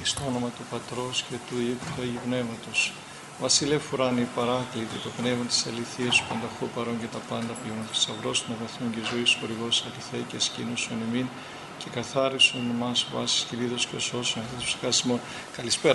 Στο όνομα του Πατρός και του Υιού και του Αγίου Πνεύματος. Βασιλεύ ουράνιε παράκλητε, το πνεύμα της αληθείας σου πανταχού παρών και τα πάντα πλέον. Θησαυρός των αγαθών και ζωής, χορηγός αληθέ και σκήνωσον εμήν και καθάρισον εμάς βάσεις και δίδος και σώσον τους χάσιμων. Καλησπέρα.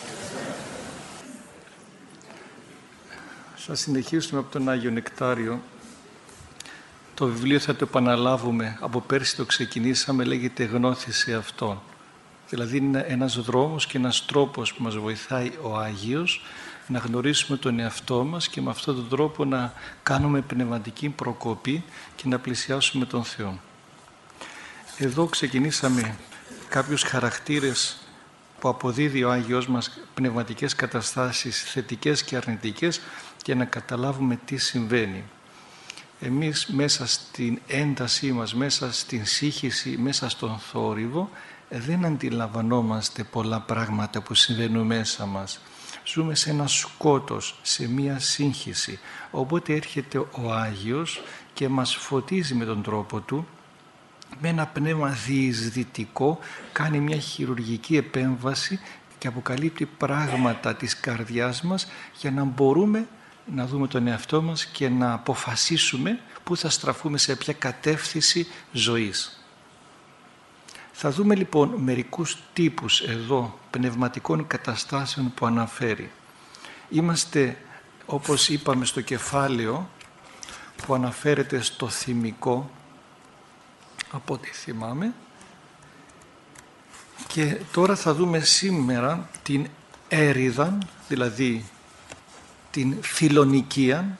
Θα συνεχίσουμε από τον Άγιο Νεκτάριο. Το βιβλίο θα το επαναλάβουμε. Από πέρσι το ξεκινήσαμε, λέγεται «Γνώθησε Αυτόν». Δηλαδή είναι ένας δρόμος και ένας τρόπος που μας βοηθάει ο Άγιος να γνωρίσουμε τον εαυτό μας και με αυτόν τον τρόπο να κάνουμε πνευματική προκοπή και να πλησιάσουμε τον Θεό. Εδώ ξεκινήσαμε κάποιους χαρακτήρες που αποδίδει ο Άγιος μας, πνευματικές καταστάσεις θετικές και αρνητικές, και να καταλάβουμε τι συμβαίνει. Εμείς μέσα στην έντασή μας, μέσα στην σύγχυση, μέσα στον θόρυβο, δεν αντιλαμβανόμαστε πολλά πράγματα που συμβαίνουν μέσα μας. Ζούμε σε ένα σκότος, σε μία σύγχυση. Οπότε έρχεται ο Άγιος και μας φωτίζει με τον τρόπο του, με ένα πνεύμα διεισδυτικό, κάνει μια χειρουργική επέμβαση και αποκαλύπτει πράγματα της καρδιάς μας για να μπορούμε να δούμε τον εαυτό μας και να αποφασίσουμε πού θα στραφούμε, σε ποια κατεύθυνση ζωής. Θα δούμε λοιπόν μερικούς τύπους εδώ πνευματικών καταστάσεων που αναφέρει. Είμαστε, όπως είπαμε, στο κεφάλαιο που αναφέρεται στο θυμικό, από ό,τι θυμάμαι, και τώρα θα δούμε σήμερα την έριδα, δηλαδή την φιλονικία,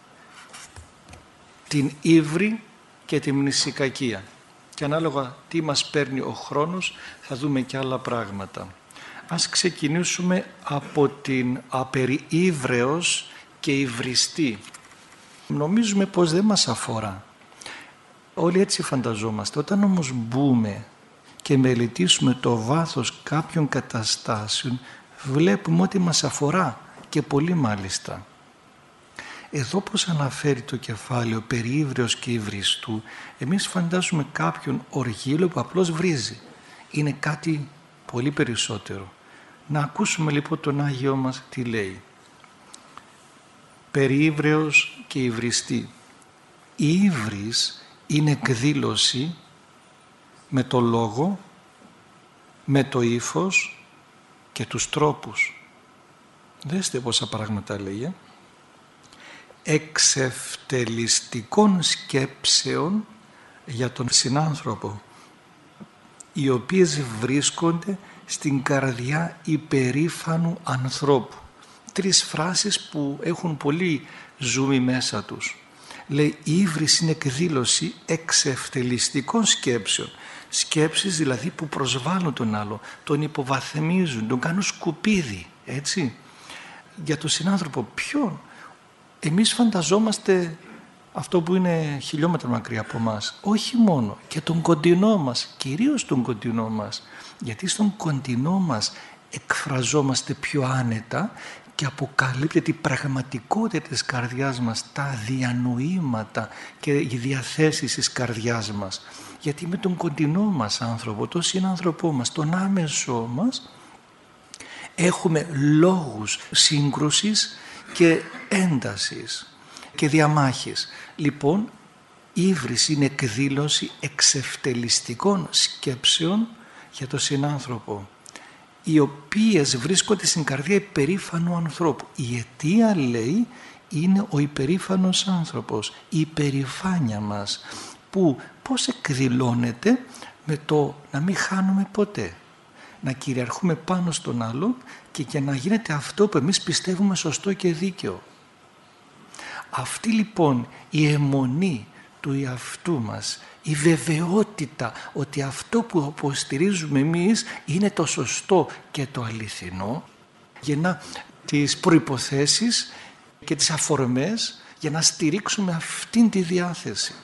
την ύβρη και την μνησικακία. Και ανάλογα τι μας παίρνει ο χρόνος θα δούμε και άλλα πράγματα. Ας ξεκινήσουμε από την απεριύβρεως και υβριστή. Νομίζουμε πως δεν μας αφορά. Όλοι έτσι φανταζόμαστε. Όταν όμως μπούμε και μελετήσουμε το βάθος κάποιων καταστάσεων, βλέπουμε ότι μας αφορά και πολύ μάλιστα. Εδώ πως αναφέρει το κεφάλαιο περί ύβρεως και υβριστού, εμείς φαντάζουμε κάποιον οργύλο που απλώς βρίζει. Είναι κάτι πολύ περισσότερο. Να ακούσουμε λοιπόν τον Άγιο μας τι λέει. Περί ύβρεως και υβριστή. Η ύβρις είναι εκδήλωση με το λόγο, με το ύφος και τους τρόπους. Δέστε πόσα πράγματα λέγε. Εξευτελιστικών σκέψεων για τον συνάνθρωπο, οι οποίες βρίσκονται στην καρδιά υπερήφανου ανθρώπου. Τρεις φράσεις που έχουν πολύ ζουμί μέσα τους. Λέει, η ύβρις είναι εκδήλωση εξευτελιστικών σκέψεων. Σκέψεις δηλαδή που προσβάλλουν τον άλλο, τον υποβαθμίζουν, τον κάνουν σκουπίδι, έτσι. Για τον συνάνθρωπο ποιον? Εμείς φανταζόμαστε αυτό που είναι χιλιόμετρα μακριά από μας. Όχι μόνο, και τον κοντινό μας, κυρίως τον κοντινό μας. Γιατί στον κοντινό μας εκφραζόμαστε πιο άνετα και αποκαλύπτεται η πραγματικότητα της καρδιάς μας, τα διανοήματα και οι διαθέσεις της καρδιάς μας. Γιατί με τον κοντινό μας άνθρωπο, τον συνάνθρωπό μας, τον άμεσό μας, έχουμε λόγους σύγκρουσης και έντασης και διαμάχης. Λοιπόν, η ύβρις είναι εκδήλωση εξευτελιστικών σκέψεων για τον συνάνθρωπο, οι οποίες βρίσκονται στην καρδιά υπερήφανου ανθρώπου. Η αιτία, λέει, είναι ο υπερήφανος άνθρωπος, η υπερηφάνεια μας, που πώς εκδηλώνεται? Με το να μην χάνουμε ποτέ, να κυριαρχούμε πάνω στον άλλο και να γίνεται αυτό που εμείς πιστεύουμε σωστό και δίκαιο. Αυτή λοιπόν η αιμονή του εαυτού μας, η βεβαιότητα ότι αυτό που υποστηρίζουμε εμείς είναι το σωστό και το αληθινό, γεννά τις προϋποθέσεις και τις αφορμές για να στηρίξουμε αυτήν τη διάθεση.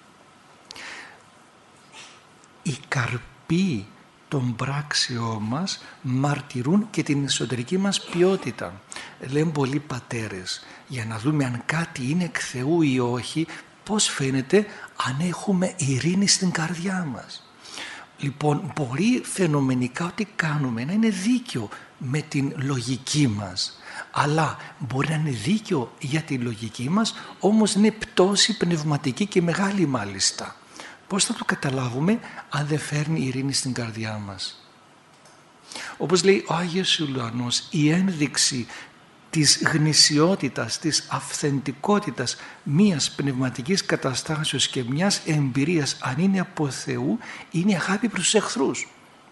Οι καρποί των πράξεών μας μαρτυρούν και την εσωτερική μας ποιότητα. Λένε πολλοί πατέρες, για να δούμε αν κάτι είναι εκ Θεού ή όχι, πώς φαίνεται? Αν έχουμε ειρήνη στην καρδιά μας. Λοιπόν, μπορεί φαινομενικά ό,τι κάνουμε να είναι δίκαιο με την λογική μας, αλλά μπορεί να είναι δίκαιο για τη λογική μας, όμως είναι πτώση πνευματική και μεγάλη μάλιστα. Πώς θα το καταλάβουμε αν δεν φέρνει ειρήνη στην καρδιά μας? Όπως λέει ο Άγιος Ιουλιανός, η ένδειξη της γνησιότητας, της αυθεντικότητας μιας πνευματικής καταστάσεως και μιας εμπειρίας, αν είναι από Θεού, είναι η αγάπη προς τους εχθρούς.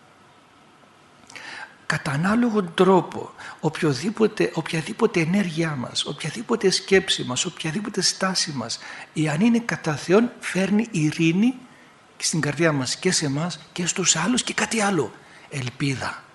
Κατά ανάλογον τρόπο, οποιαδήποτε ενέργειά μας, οποιαδήποτε σκέψη μας, οποιαδήποτε στάση μας, εάν είναι κατά Θεόν, φέρνει ειρήνη στην καρδιά μας και σε εμάς και στους άλλους, και κάτι άλλο, ελπίδα.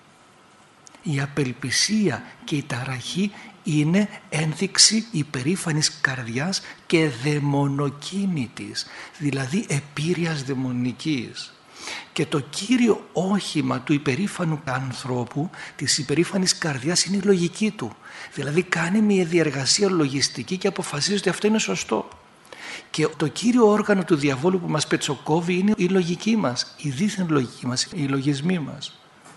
Η απελπισία και η ταραχή είναι ένδειξη υπερήφανης καρδιάς και δαιμονοκίνητης, δηλαδή επίρρειας δαιμονικής. Και το κύριο όχημα του υπερήφανου ανθρώπου, της υπερήφανης καρδιάς, είναι η λογική του. Δηλαδή κάνει μια διεργασία λογιστική και αποφασίζει ότι αυτό είναι σωστό. Και το κύριο όργανο του διαβόλου που μας πετσοκόβει είναι η λογική μας, η δίθεν λογική μας, οι λογισμοί μας.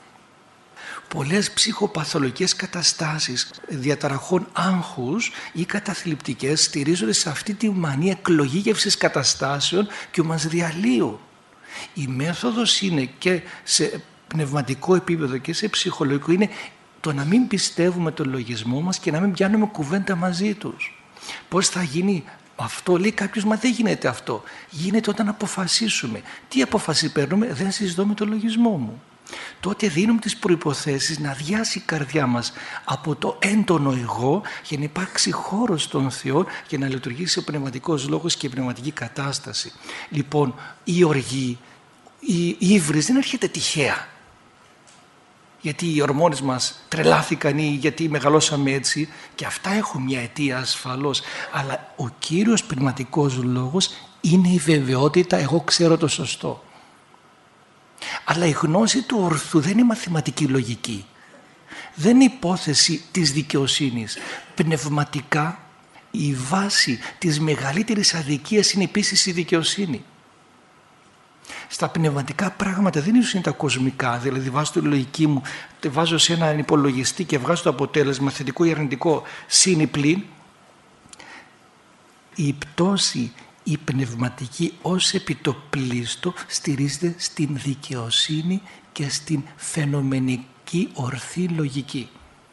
Πολλές ψυχοπαθολογικές καταστάσεις διαταραχών άγχους ή καταθλιπτικές στηρίζονται σε αυτή τη μανία εκλογήγευσης καταστάσεων και μας διαλύουν. Η μέθοδος είναι και σε πνευματικό επίπεδο και σε ψυχολογικό, είναι το να μην πιστεύουμε τον λογισμό μας και να μην πιάνουμε κουβέντα μαζί τους. Πώς θα γίνει αυτό? Λέει κάποιος, μα δεν γίνεται αυτό. Γίνεται όταν αποφασίσουμε. Τι αποφασή παίρνουμε? Δεν συζητώ με τον λογισμό μου. Τότε δίνουμε τις προϋποθέσεις να αδειάσει η καρδιά μας από το έντονο εγώ για να υπάρξει χώρος στον Θεό για να λειτουργήσει ο πνευματικός λόγος και η πνευματική κατάσταση. Λοιπόν, η οργή, η ύβρις δεν έρχεται τυχαία. Γιατί οι ορμόνες μας τρελάθηκαν ή γιατί μεγαλώσαμε έτσι, και αυτά έχουν μια αιτία ασφαλώς. Αλλά ο κύριος πνευματικός λόγος είναι η βεβαιότητα, εγώ ξέρω το σωστό. Αλλά η γνώση του ορθού δεν είναι μαθηματική λογική. Δεν είναι υπόθεση της δικαιοσύνης. Πνευματικά η βάση της μεγαλύτερης αδικίας είναι επίσης η δικαιοσύνη. Στα πνευματικά πράγματα δεν είναι τα κοσμικά, δηλαδή βάζω τη λογική μου, τη βάζω σε έναν υπολογιστή και βγάζω το αποτέλεσμα θετικό ή αρνητικό συν ή πλην. Η πτώση, η πνευματική ως επιτοπλίστο στηρίζεται στην δικαιοσύνη και στην φαινομενική ορθή λογική.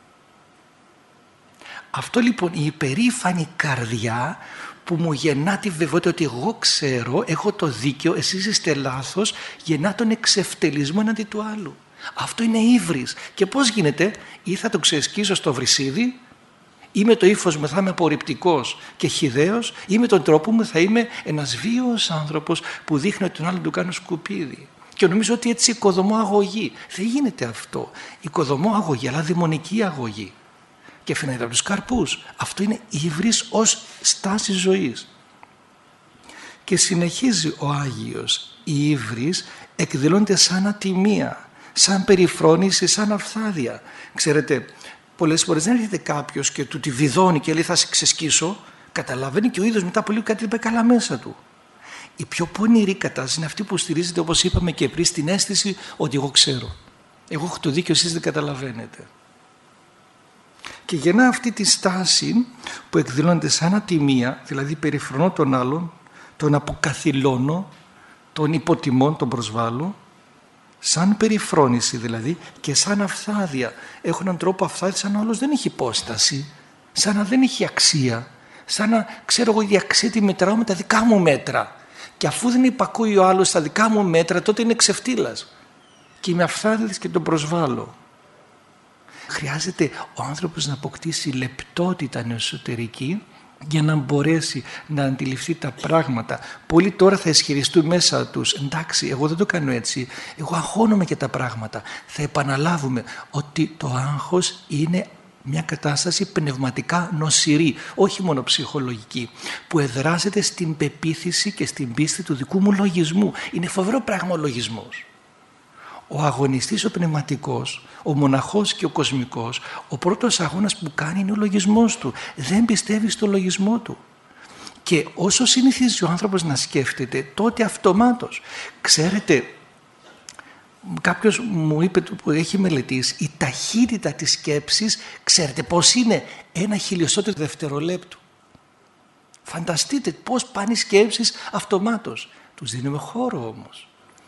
Αυτό λοιπόν, η υπερήφανη καρδιά που μου γεννά τη βεβαιότητα ότι εγώ ξέρω, έχω το δίκαιο, εσείς είστε λάθος, γεννά τον εξευτελισμό εναντί του άλλου. Αυτό είναι ύβρις. Και πώς γίνεται? Ή θα το ξεσκίσω στο βρυσίδι, ή με το ύφος μου θα είμαι απορριπτικός και χυδαίος, ή με τον τρόπο μου θα είμαι ένας βίαιος άνθρωπος που δείχνει ότι τον άλλον του κάνω σκουπίδι. Και νομίζω ότι έτσι οικοδομώ αγωγή. Δεν γίνεται αυτό. Οικοδομώ αγωγή, αλλά δαιμονική αγωγή. Και φαίνεται από τους καρπούς. Αυτό είναι ύβρις ως στάση ζωής. Και συνεχίζει ο Άγιος. Οι ύβρις εκδηλώνται σαν ατιμία, σαν περιφρόνηση, σαν αυθάδεια. Ξέρετε, πολλές φορές δεν έρχεται κάποιος και του τη βιδώνει και λέει θα σε ξεσκίσω. Καταλαβαίνει και ο ίδιος μετά από λίγο κάτι δεν πάει καλά μέσα του. Η πιο πονηρή κατάσταση είναι αυτή που στηρίζεται, όπως είπαμε και πριν, στην αίσθηση ότι εγώ ξέρω. Εγώ έχω το δίκιο, εσείς δεν καταλαβαίνετε. Και γεννά αυτή τη στάση που εκδηλώνεται σαν ατιμία, δηλαδή περιφρονώ τον άλλον, τον αποκαθιλώνω, τον υποτιμώ, τον προσβάλλω, σαν περιφρόνηση δηλαδή και σαν αυθάδεια. Έχω έναν τρόπο αυθάδεια σαν να όλος δεν έχει υπόσταση, σαν να δεν έχει αξία, σαν να ξέρω εγώ η αξία τη μετράω με τα δικά μου μέτρα. Και αφού δεν υπακούει ο άλλος στα δικά μου μέτρα, τότε είναι ξεφτύλας. Και είμαι αυθάδης και τον προσβάλλω. Χρειάζεται ο άνθρωπος να αποκτήσει λεπτότητα εσωτερική για να μπορέσει να αντιληφθεί τα πράγματα. Πολλοί τώρα θα ισχυριστούν μέσα τους, εντάξει, εγώ δεν το κάνω έτσι, εγώ αγχώνομαι για τα πράγματα. Θα επαναλάβουμε ότι το άγχος είναι μια κατάσταση πνευματικά νοσηρή, όχι μόνο ψυχολογική, που εδράζεται στην πεποίθηση και στην πίστη του δικού μου λογισμού. Είναι φοβερό πράγμα ο λογισμός. Ο αγωνιστής ο πνευματικός, ο μοναχός και ο κοσμικός, ο πρώτος αγώνας που κάνει είναι ο λογισμός του. Δεν πιστεύει στο λογισμό του. Και όσο συνηθίζει ο άνθρωπος να σκέφτεται, τότε αυτομάτως. Ξέρετε, Κάποιος μου είπε που έχει μελετήσει, η ταχύτητα της σκέψης, ξέρετε πώς είναι? 1/1000 δευτερολέπτου. Φανταστείτε πώς πάνε οι σκέψεις αυτομάτως. Τους δίνουμε χώρο όμως.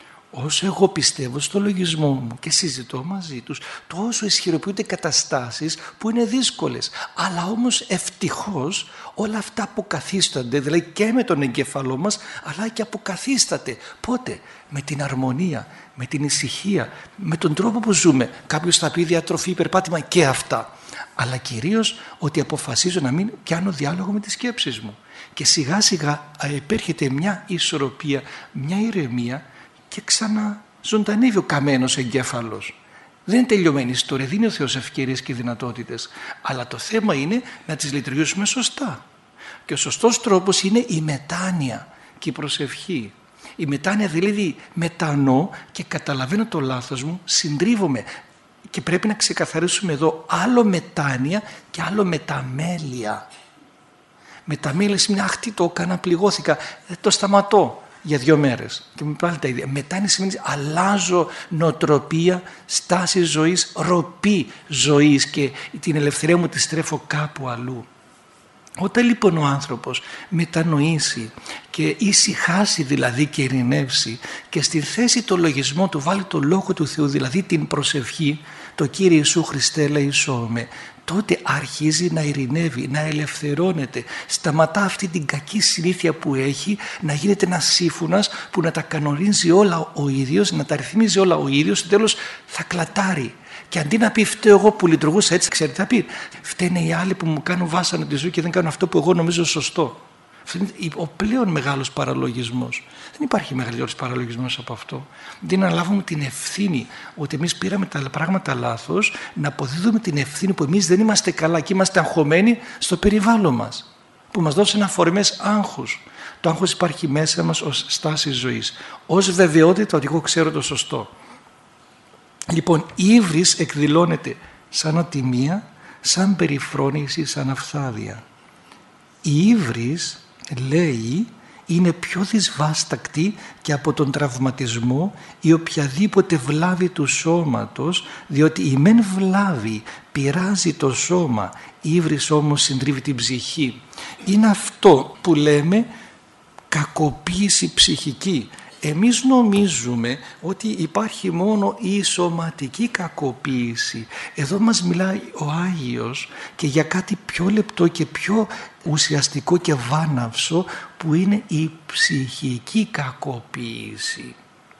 Όσο εγώ πιστεύω στο λογισμό μου και συζητώ μαζί τους, τόσο ισχυροποιούνται καταστάσεις που είναι δύσκολες. Αλλά όμως ευτυχώς όλα αυτά αποκαθίστανται, δηλαδή και με τον εγκέφαλό μας, αλλά και αποκαθίσταται. Πότε? Με την αρμονία, με την ησυχία, με τον τρόπο που ζούμε. Κάποιος θα πει διατροφή, υπερπάτημα και αυτά. Αλλά κυρίως ότι αποφασίζω να μην πιάνω διάλογο με τις σκέψεις μου. Και σιγά σιγά επέρχεται μια ισορροπία, μια ηρεμία, και ξαναζωντανεύει ο καμένος εγκέφαλος. Δεν είναι τελειωμένη ιστορία, δίνει ο Θεός ευκαιρίες και δυνατότητες. Αλλά το θέμα είναι να τις λειτουργήσουμε σωστά. Και ο σωστός τρόπος είναι η μετάνοια και η προσευχή. Η μετάνοια δηλαδή μετανοώ και καταλαβαίνω το λάθος μου, συντρίβομαι. Και πρέπει να ξεκαθαρίσουμε εδώ άλλο μετάνοια και άλλο μεταμέλεια. Μεταμέλεια σημαίνει αχ τι το έκανα, πληγώθηκα, το σταματώ για 2 μέρες και με πάλι τα ίδια. Μετάνοια σημαίνει αλλάζω νοοτροπία, στάση ζωής, ροπή ζωής και την ελευθερία μου τη στρέφω κάπου αλλού. Όταν λοιπόν ο άνθρωπος μετανοήσει και ησυχάσει δηλαδή και ειρηνεύσει και στη θέση το λογισμό του βάλει το Λόγο του Θεού, δηλαδή την προσευχή, το Κύριε Ιησού Χριστέ ελεησόμαι, τότε αρχίζει να ειρηνεύει, να ελευθερώνεται. Σταματά αυτή την κακή συνήθεια που έχει να γίνεται ένας σύμφωνας που να τα κανονίζει όλα ο ίδιος, να τα ρυθμίζει όλα ο ίδιος, στο τέλος θα κλατάρει. Και αντί να πει φταίω εγώ που λειτουργούσα έτσι, ξέρετε, θα πει φταίνε οι άλλοι που μου κάνουν βάσανο τη ζωή και δεν κάνουν αυτό που εγώ νομίζω σωστό. Αυτό είναι ο πλέον μεγάλος παραλογισμός. Δεν υπάρχει μεγαλύτερος παραλογισμός από αυτό. Δεν αναλάβουμε την ευθύνη ότι εμείς πήραμε τα πράγματα λάθος, να αποδίδουμε την ευθύνη που εμείς δεν είμαστε καλά και είμαστε αγχωμένοι στο περιβάλλον μας, που μας δώσαν αφορμές άγχους. Το άγχος υπάρχει μέσα μας ως στάση ζωής, ως βεβαιότητα ότι εγώ ξέρω το σωστό. Λοιπόν, η ύβρις εκδηλώνεται σαν ατιμία, σαν περιφρόνηση, σαν αυθάδεια. Η ύβρις, λέει, είναι πιο δυσβάστακτη και από τον τραυματισμό ή οποιαδήποτε βλάβη του σώματος, διότι η μεν βλάβη πειράζει το σώμα, η ύβρις όμως συντρίβει την ψυχή. Είναι αυτό που λέμε κακοποίηση ψυχική. Εμείς νομίζουμε ότι υπάρχει μόνο η σωματική κακοποίηση. Εδώ μας μιλάει ο Άγιος και για κάτι πιο λεπτό και πιο ουσιαστικό και βάναυσο που είναι η ψυχική κακοποίηση.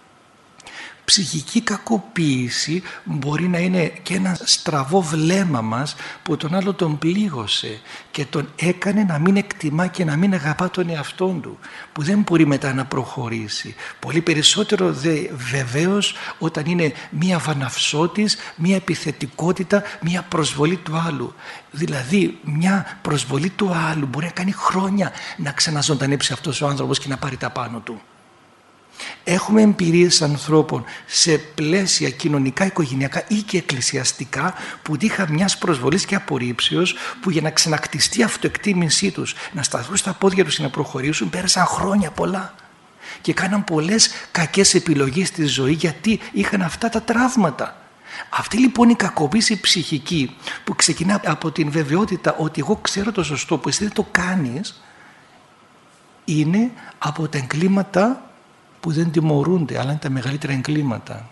Ψυχική κακοποίηση μπορεί να είναι και ένα στραβό βλέμμα μας που τον άλλο τον πλήγωσε και τον έκανε να μην εκτιμά και να μην αγαπά τον εαυτόν του, που δεν μπορεί μετά να προχωρήσει. Πολύ περισσότερο βεβαίως όταν είναι μία βαναυσότης, μία επιθετικότητα, μία προσβολή του άλλου. Δηλαδή μια προσβολή του άλλου μπορεί να κάνει χρόνια να ξαναζωντανέψει αυτός ο άνθρωπος και να πάρει τα πάνω του. Έχουμε εμπειρίες ανθρώπων σε πλαίσια κοινωνικά, οικογενειακά ή και εκκλησιαστικά που τύχαν μιας προσβολής και απορρίψεως, που για να ξανακτιστεί η αυτοεκτίμησή τους, να σταθούν στα πόδια τους και να προχωρήσουν, πέρασαν χρόνια πολλά και κάναν πολλές κακές επιλογές στη ζωή γιατί είχαν αυτά τα τραύματα. Αυτή λοιπόν η κακοποίηση ψυχική που ξεκινά από την βεβαιότητα ότι εγώ ξέρω το σωστό που εσύ δεν το κάνεις, είναι από τα εγκλήματα που δεν τιμωρούνται, αλλά είναι τα μεγαλύτερα εγκλήματα.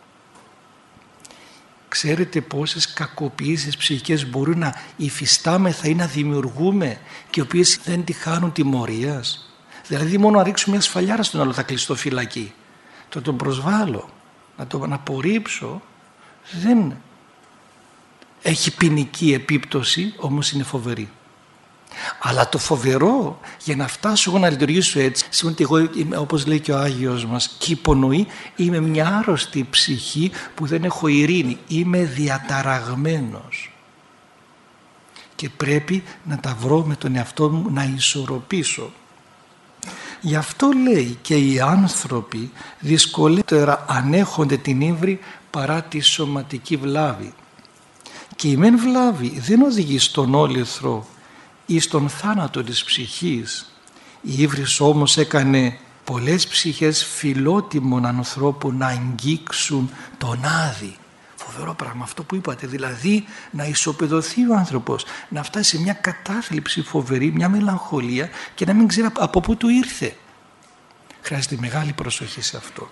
Ξέρετε πόσες κακοποιήσεις ψυχικές μπορούν να υφιστάμεθα ή να δημιουργούμε και οι οποίες δεν τη χάνουν τιμωρίας. Δηλαδή μόνο να ρίξουμε μια σφαλιάρα στον άλλο θα κλειστώ φυλακή. Το τον προσβάλλω, να τον απορρίψω, δεν έχει ποινική επίπτωση, όμως είναι φοβερή. Αλλά το φοβερό για να φτάσω εγώ να λειτουργήσω έτσι σημαίνει ότι εγώ είμαι, όπως λέει και ο Άγιος μας, και υπονοεί, είμαι μια άρρωστη ψυχή που δεν έχω ειρήνη, είμαι διαταραγμένος και πρέπει να τα βρω με τον εαυτό μου να ισορροπήσω. Γι' αυτό λέει και οι άνθρωποι δυσκολότερα ανέχονται την ύβρι παρά τη σωματική βλάβη. Και η μεν βλάβη δεν οδηγεί στον όλεθρο ή στον θάνατο της ψυχής. Η ύβρις όμως έκανε πολλές ψυχές φιλότιμων ανθρώπων να αγγίξουν τον Άδη. Φοβερό πράγμα αυτό που είπατε, δηλαδή να ισοπεδωθεί ο άνθρωπος, να φτάσει σε μια κατάθλιψη φοβερή, μια μελαγχολία και να μην ξέρει από πού του ήρθε. Χρειάζεται μεγάλη προσοχή σε αυτό.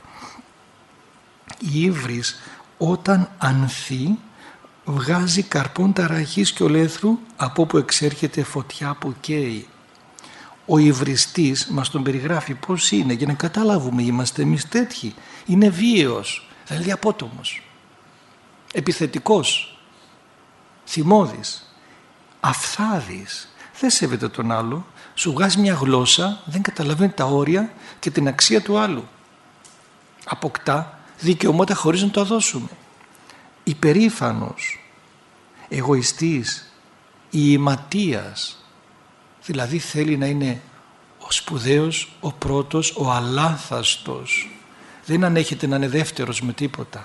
Η ύβρις όταν ανθεί βγάζει καρπόν ταραχής και ολέθρου, από όπου εξέρχεται φωτιά που καίει. Ο υβριστής μας τον περιγράφει πώς είναι, για να καταλάβουμε, είμαστε εμείς τέτοιοι. Είναι βίαιος, δηλαδή απότομος, επιθετικός, θυμώδης, αφθάδης, δεν σέβεται τον άλλο, σου βγάζει μια γλώσσα, δεν καταλαβαίνει τα όρια και την αξία του άλλου. Αποκτά δικαιώματα χωρίς να το δώσουμε. Υπερήφανος, εγωιστής, ηματίας, δηλαδή θέλει να είναι ο σπουδαίος, ο πρώτος, ο αλάθαστος, δεν ανέχεται να είναι δεύτερος με τίποτα.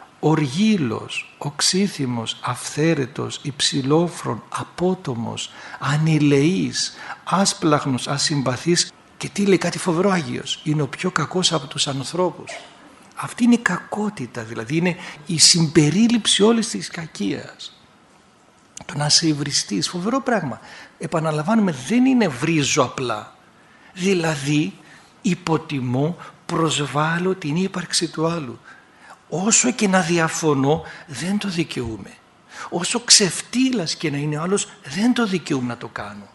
Οργήλος, οξύθυμος, αυθαίρετος, υψηλόφρον, απότομος, ανηλεής, άσπλαχνος, ασυμπαθής. Και τι λέει, κάτι φοβερό, Άγιος, είναι ο πιο κακός από τους ανθρώπους. Αυτή είναι η κακότητα, δηλαδή είναι η συμπερίληψη όλης της κακίας. Το να είσαι υβριστής, φοβερό πράγμα. Επαναλαμβάνουμε, δεν είναι βρίζω απλά. Δηλαδή υποτιμώ, προσβάλλω την ύπαρξη του άλλου. Όσο και να διαφωνώ δεν το δικαιούμαι. Όσο ξεφτύλας και να είναι ο άλλος δεν το δικαιούμαι να το κάνω.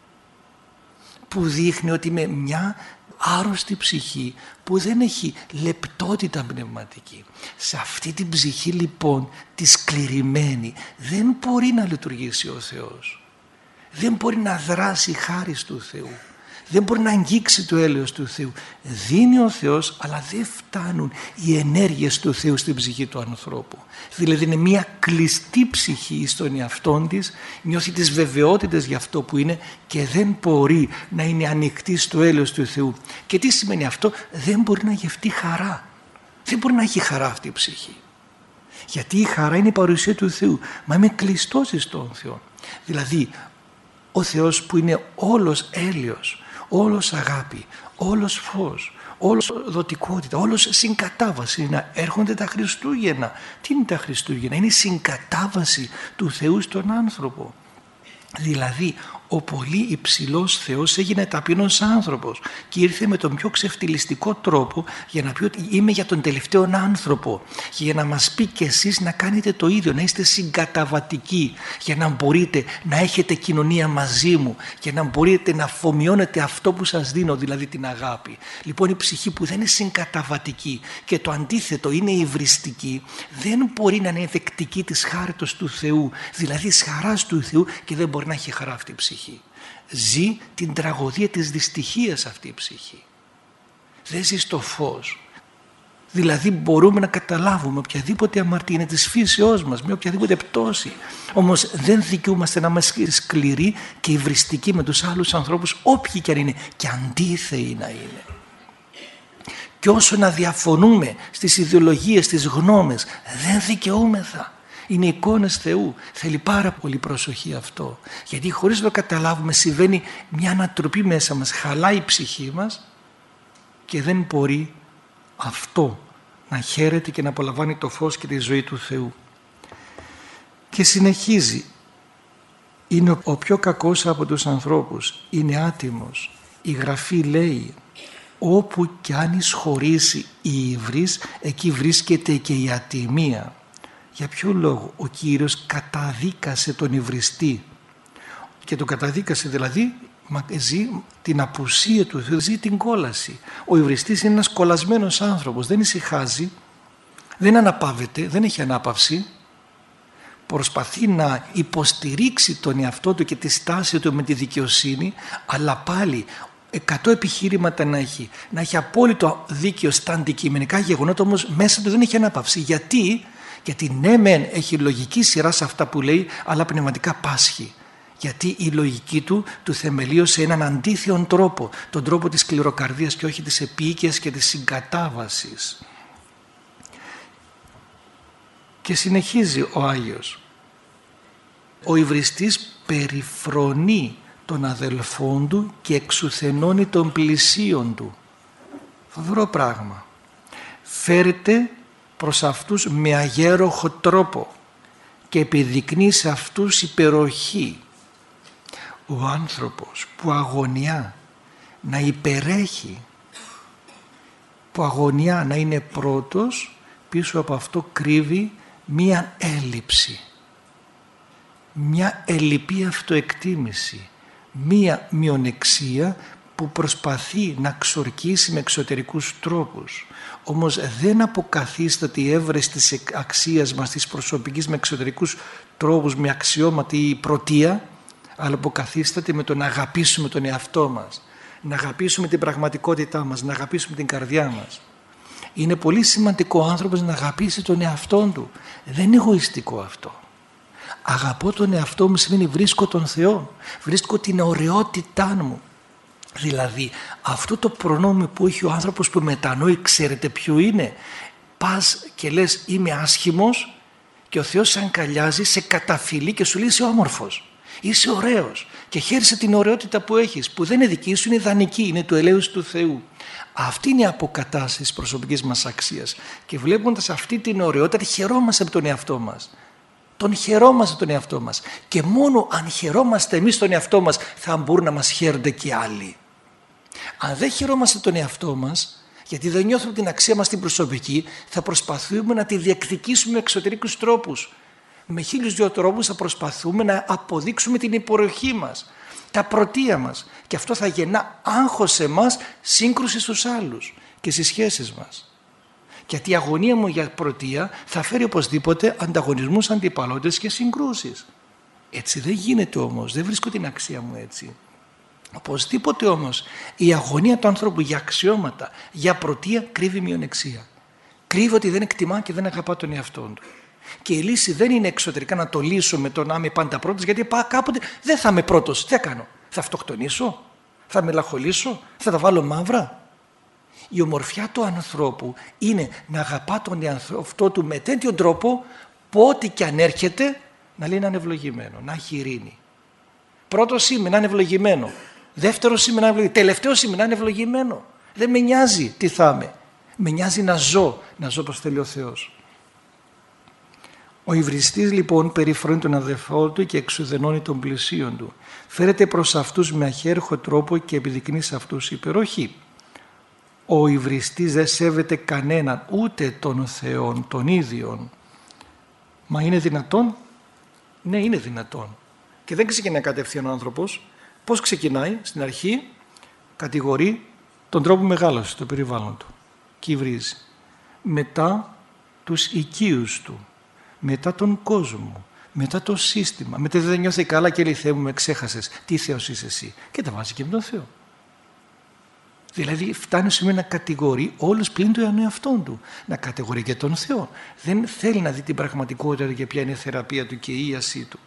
Που δείχνει ότι είμαι μια άρρωστη ψυχή που δεν έχει λεπτότητα πνευματική. Σε αυτή την ψυχή λοιπόν τη σκληρημένη δεν μπορεί να λειτουργήσει ο Θεός. Δεν μπορεί να δράσει χάρις του Θεού. Δεν μπορεί να αγγίξει το έλεος του Θεού. Δίνει ο Θεός, αλλά δεν φτάνουν οι ενέργειες του Θεού στην ψυχή του ανθρώπου. Δηλαδή είναι μια κλειστή ψυχή στον εαυτόν της, νιώθει τις βεβαιότητες για αυτό που είναι και δεν μπορεί να είναι ανοιχτή στο έλεος του Θεού. Και τι σημαίνει αυτό? Δεν μπορεί να γευτεί χαρά. Δεν μπορεί να έχει χαρά αυτή η ψυχή. Γιατί η χαρά είναι η παρουσία του Θεού. Μα είμαι κλειστός στον Θεό. Δηλαδή ο Θεός που είναι όλος έλεος, όλος αγάπη, όλος φως, όλος δοτικότητα, όλος συγκατάβαση. Να έρχονται τα Χριστούγεννα. Τι είναι τα Χριστούγεννα? Είναι η συγκατάβαση του Θεού στον άνθρωπο. Δηλαδή ο πολύ υψηλός Θεός έγινε ταπεινός άνθρωπος και ήρθε με τον πιο ξεφτυλιστικό τρόπο για να πει ότι είμαι για τον τελευταίο άνθρωπο, για να μας πει και εσείς να κάνετε το ίδιο, να είστε συγκαταβατικοί, για να μπορείτε να έχετε κοινωνία μαζί μου, για να μπορείτε να αφομοιώνετε αυτό που σας δίνω, δηλαδή την αγάπη. Λοιπόν, η ψυχή που δεν είναι συγκαταβατική και το αντίθετο είναι υβριστική, δεν μπορεί να είναι δεκτική της χάριτος του Θεού, δηλαδή της χαράς του Θεού, και δεν μπορεί να έχει χαρά αυτή η ψυχή. Ζει την τραγωδία της δυστυχίας αυτή η ψυχή. Δεν ζει στο φως. Δηλαδή μπορούμε να καταλάβουμε οποιαδήποτε αμαρτία είναι της φύσεώς μας, με οποιαδήποτε πτώση. Όμως δεν δικαιούμαστε να είμαστε σκληροί και υβριστικοί με τους άλλους ανθρώπους, όποιοι και αν είναι, και αντίθεοι να είναι. Και όσο να διαφωνούμε στις ιδεολογίες, στις γνώμες, δεν δικαιούμεθα. Είναι εικόνες Θεού. Θέλει πάρα πολύ προσοχή αυτό. Γιατί χωρίς να το καταλάβουμε συμβαίνει μια ανατροπή μέσα μας. Χαλάει η ψυχή μας και δεν μπορεί αυτό να χαίρεται και να απολαμβάνει το φως και τη ζωή του Θεού. Και συνεχίζει. Είναι ο πιο κακός από τους ανθρώπους. Είναι άτιμος. Η Γραφή λέει, όπου κι αν εισχωρήσει η ύβρις, εκεί βρίσκεται και η ατιμία. Για ποιο λόγο? Ο Κύριος καταδίκασε τον υβριστή και τον καταδίκασε, δηλαδή ζει την απουσία του Θεού, ζει την κόλαση. Ο υβριστής είναι ένας κολλασμένος άνθρωπος, δεν ησυχάζει, δεν αναπαύεται, δεν έχει ανάπαυση, προσπαθεί να υποστηρίξει τον εαυτό του και τη στάση του με τη δικαιοσύνη, αλλά πάλι 100 επιχείρηματα να έχει απόλυτο δίκαιο στα αντικειμενικά γεγονότα, όμως μέσα του δεν έχει ανάπαυση. Γιατί ναι μεν έχει λογική σειρά σε αυτά που λέει, αλλά πνευματικά πάσχει. Γιατί η λογική του θεμελίωσε έναν αντίθεον τρόπο, τον τρόπο της σκληροκαρδίας και όχι της επίοικιας και της συγκατάβασης. Και συνεχίζει ο Άγιος. Ο υβριστής περιφρονεί τον αδελφόν του και εξουθενώνει τον πλησίον του. Φοβερό πράγμα. Φέρεται προς αυτούς με αγέροχο τρόπο και επιδεικνύει σε αυτούς υπεροχή. Ο άνθρωπος που αγωνιά να υπερέχει, που αγωνιά να είναι πρώτος, πίσω από αυτό κρύβει μία έλλειψη, μία ελλειπή αυτοεκτίμηση, μία μειονεξία που προσπαθεί να ξορκίσει με εξωτερικούς τρόπους. Όμως δεν αποκαθίσταται η έβρεση της αξίας μας, της προσωπικής, με εξωτερικούς τρόπους, με αξιώματα ή πρωτεία, αλλά αποκαθίσταται με το να αγαπήσουμε τον εαυτό μας, να αγαπήσουμε την πραγματικότητά μας, να αγαπήσουμε την καρδιά μας. Είναι πολύ σημαντικό ο άνθρωπος να αγαπήσει τον εαυτό του. Δεν είναι εγωιστικό αυτό. Αγαπώ τον εαυτό μου σημαίνει βρίσκω τον Θεό, βρίσκω την ωραιότητά μου. Δηλαδή αυτό το προνόμιο που έχει ο άνθρωπος που μετανοεί, ξέρετε ποιο είναι? Πας και λες είμαι άσχημος και ο Θεός σε αγκαλιάζει, σε καταφυλεί και σου λέει είσαι όμορφος, είσαι ωραίος και χαίρεσαι την ωραιότητα που έχεις, που δεν είναι δική σου, είναι ιδανική, είναι του ελέους του Θεού. Αυτή είναι η αποκατάσταση της προσωπικής μας αξίας και βλέποντας αυτή την ωραιότητα χαιρόμαστε από τον εαυτό μας. Τον χαιρόμαστε τον εαυτό μας και μόνο αν χαιρόμαστε εμείς τον εαυτό μας θα μπορούν να μας χαίρονται και άλλοι. Αν δεν χαιρόμαστε τον εαυτό μας, γιατί δεν νιώθουμε την αξία μας την προσωπική, θα προσπαθούμε να τη διεκδικήσουμε με εξωτερικούς τρόπους. Με 1002 τρόπους θα προσπαθούμε να αποδείξουμε την υπεροχή μας, τα πρωτεία μας, και αυτό θα γεννά άγχος σε μας, σύγκρουση στους άλλους και στις σχέσεις μας. Γιατί η αγωνία μου για πρωτεία θα φέρει οπωσδήποτε ανταγωνισμούς, αντιπαλότητες και συγκρούσεις. Έτσι δεν γίνεται όμως, δεν βρίσκω την αξία μου έτσι. Οπωσδήποτε όμως η αγωνία του ανθρώπου για αξιώματα, για πρωτεία κρύβει μειονεξία. Κρύβει ότι δεν εκτιμά και δεν αγαπά τον εαυτό του. Και η λύση δεν είναι εξωτερικά να το λύσω με το να είμαι πάντα πρώτος, γιατί κάποτε δεν θα είμαι πρώτος. Τι θα κάνω? Θα αυτοκτονήσω? Θα μελαγχολήσω? Θα τα βάλω μαύρα? Η ομορφιά του ανθρώπου είναι να αγαπά τον εαυτό του με τέτοιο τρόπο που ό,τι και αν έρχεται να λέει να είναι ευλογημένο, να έχει ειρήνη. Πρώτος είμαι, να είναι ευλογημένο. Δεύτερος είμαι, να είναι ευλογημένο. Τελευταίος είμαι, να είναι ευλογημένο. Δεν με νοιάζει τι θα είμαι. Με νοιάζει να ζω όπως θέλει ο Θεός. Ο υβριστής λοιπόν περιφρονεί τον αδελφό του και εξουδενώνει τον πλησίον του. Φέρεται προς αυτούς με αχέρχο τρόπο και επιδεικνύει σε αυτούς υπεροχή. Ο υβριστής δεν σέβεται κανέναν, ούτε τον Θεόν, τον ίδιον. Μα είναι δυνατόν? Ναι, είναι δυνατόν. Και δεν ξεκινάει κατευθείαν ο άνθρωπος. Πώς ξεκινάει? Στην αρχή κατηγορεί τον τρόπο μεγάλωσης, το περιβάλλον του και υβρίζει. Μετά τους οικείους του, μετά τον κόσμο, μετά το σύστημα. Μετά δεν νιώθει καλά και λέει Θεέ μου με ξέχασες, τι Θεός είσαι εσύ? Και τα βάζει και με τον Θεό. Δηλαδή φτάνει σημείο να κατηγορεί όλους πλην του εαυτόν του, να κατηγορεί και τον Θεό. Δεν θέλει να δει την πραγματικότητα και ποια είναι η θεραπεία του και η ίασή του.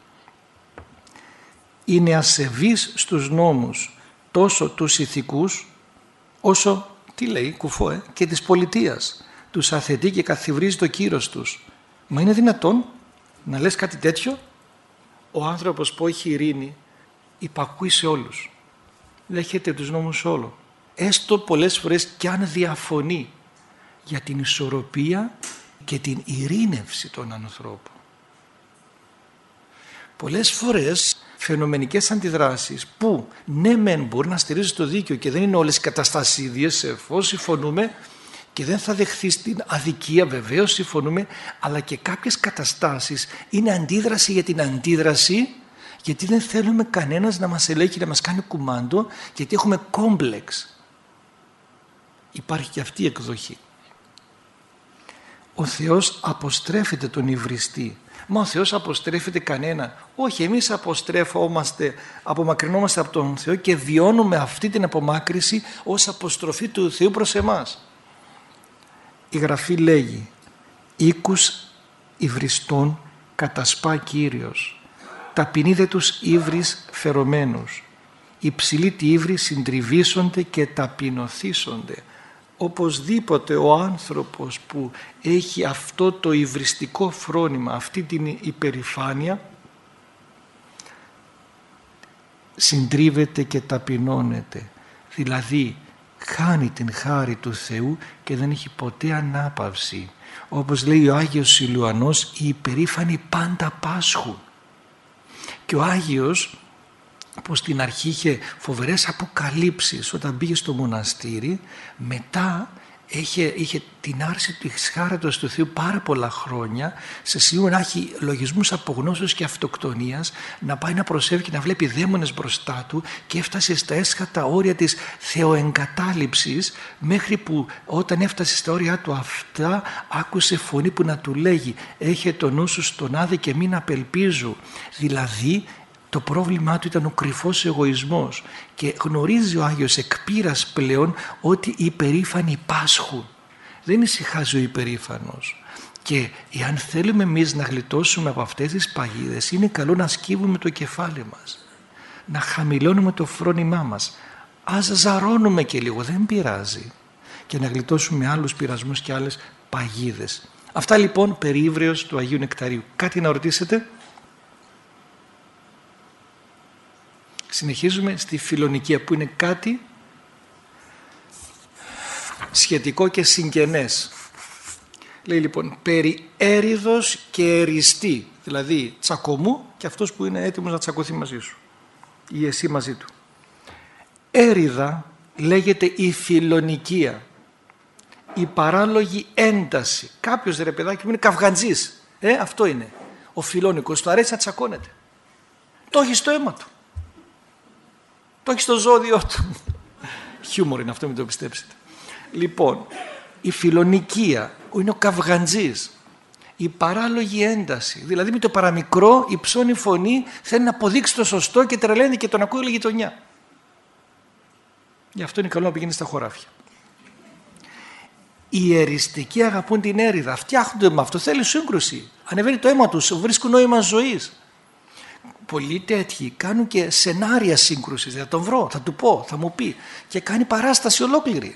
Είναι ασεβής στους νόμους, τόσο τους ηθικούς όσο, τι λέει, κουφό, και της πολιτείας. Τους αθετεί και καθιβρίζει το κύρος τους. Μα είναι δυνατόν να λες κάτι τέτοιο? Ο άνθρωπος που έχει ειρήνη υπακούει σε όλους, δέχεται τους νόμους όλων, έστω πολλές φορές κι αν διαφωνεί, για την ισορροπία και την ειρήνευση των ανθρώπων. Πολλές φορές φαινομενικές αντιδράσεις που ναι μεν μπορεί να στηρίζει το δίκαιο και δεν είναι όλες οι καταστάσεις ίδιες, εφόσον συμφωνούμε, και δεν θα δεχθείς την αδικία, βεβαίως συμφωνούμε, αλλά και κάποιες καταστάσεις είναι αντίδραση για την αντίδραση, γιατί δεν θέλουμε κανένας να μας ελέγχει, να μας κάνει κουμάντο, γιατί έχουμε κόμπλεξ. Υπάρχει και αυτή η εκδοχή. Ο Θεός αποστρέφεται τον υβριστή. Μα ο Θεός αποστρέφεται κανένα? Όχι, εμείς απομακρυνόμαστε από τον Θεό και βιώνουμε αυτή την απομάκρυση ως αποστροφή του Θεού προς εμάς. Η Γραφή λέγει «Οίκους υβριστών κατασπά Κύριος, ταπεινοί δε τους ύβρις φερωμένους, υψηλοί τη ύβρι συντριβήσονται και ταπεινωθήσονται». Οπωσδήποτε ο άνθρωπος που έχει αυτό το υβριστικό φρόνημα, αυτή την υπερηφάνεια, συντρίβεται και ταπεινώνεται. Δηλαδή χάνει την χάρη του Θεού και δεν έχει ποτέ ανάπαυση. Όπως λέει ο Άγιος Ηλιοαννός, οι υπερήφανοι πάντα πάσχουν. Και ο Άγιος, που στην αρχή είχε φοβερές αποκαλύψεις όταν πήγε στο μοναστήρι, μετά είχε την άρση της χάριτος του Θεού πάρα πολλά χρόνια, σε σημείο να έχει λογισμούς απογνώσεως και αυτοκτονίας, να πάει να προσεύχει και να βλέπει δαίμονες μπροστά του, και έφτασε στα έσχατα όρια της θεοεγκατάλειψης, μέχρι που όταν έφτασε στα όρια του αυτά άκουσε φωνή που να του λέγει «Έχε το νου σου στον Άδη και μην απελπίζου». Δηλαδή το πρόβλημά του ήταν ο κρυφός εγωισμός, και γνωρίζει ο Άγιος εκ πείρας πλέον ότι οι υπερήφανοι πάσχουν. Δεν ησυχάζει ο υπερήφανος. Και εάν θέλουμε εμείς να γλιτώσουμε από αυτές τις παγίδες, είναι καλό να σκύβουμε το κεφάλι μας, να χαμηλώνουμε το φρόνημά μας, ας ζαρώνουμε και λίγο, δεν πειράζει, και να γλιτώσουμε άλλους πειρασμούς και άλλες παγίδες. Αυτά λοιπόν περί ύβρεως του Αγίου Νεκταρίου. Κάτι να ρωτήσετε? Συνεχίζουμε στη Φιλονικία, που είναι κάτι σχετικό και συγγενές. Λέει λοιπόν περί έριδος και εριστή, δηλαδή τσακωμού και αυτός που είναι έτοιμος να τσακωθεί μαζί σου ή εσύ μαζί του. Έριδα λέγεται η Φιλονικία, η παράλογη ένταση. Κάποιος ρε παιδάκι μου είναι καυγαντζής, αυτό είναι ο Φιλόνικος, του αρέσει να τσακώνεται, το έχει στο αίμα του, το έχει στο ζώδιό του. Χιούμορ είναι αυτό, μην το πιστέψετε. Λοιπόν, η Φιλονικία είναι ο καυγαντζής, η παράλογη ένταση, δηλαδή με το παραμικρό υψώνει φωνή, θέλει να αποδείξει το σωστό και τρελαίνει και τον ακούει η γειτονιά. Γι' αυτό είναι καλό να πηγαίνει στα χωράφια. Οι εριστικοί αγαπούν την έριδα, φτιάχνονται με αυτό, θέλει σύγκρουση, ανεβαίνει το αίμα τους, βρίσκουν νόημα ζωής. Πολλοί τέτοιοι κάνουν και σενάρια σύγκρουσης, θα τον βρω, θα του πω, θα μου πει, και κάνει παράσταση ολόκληρη.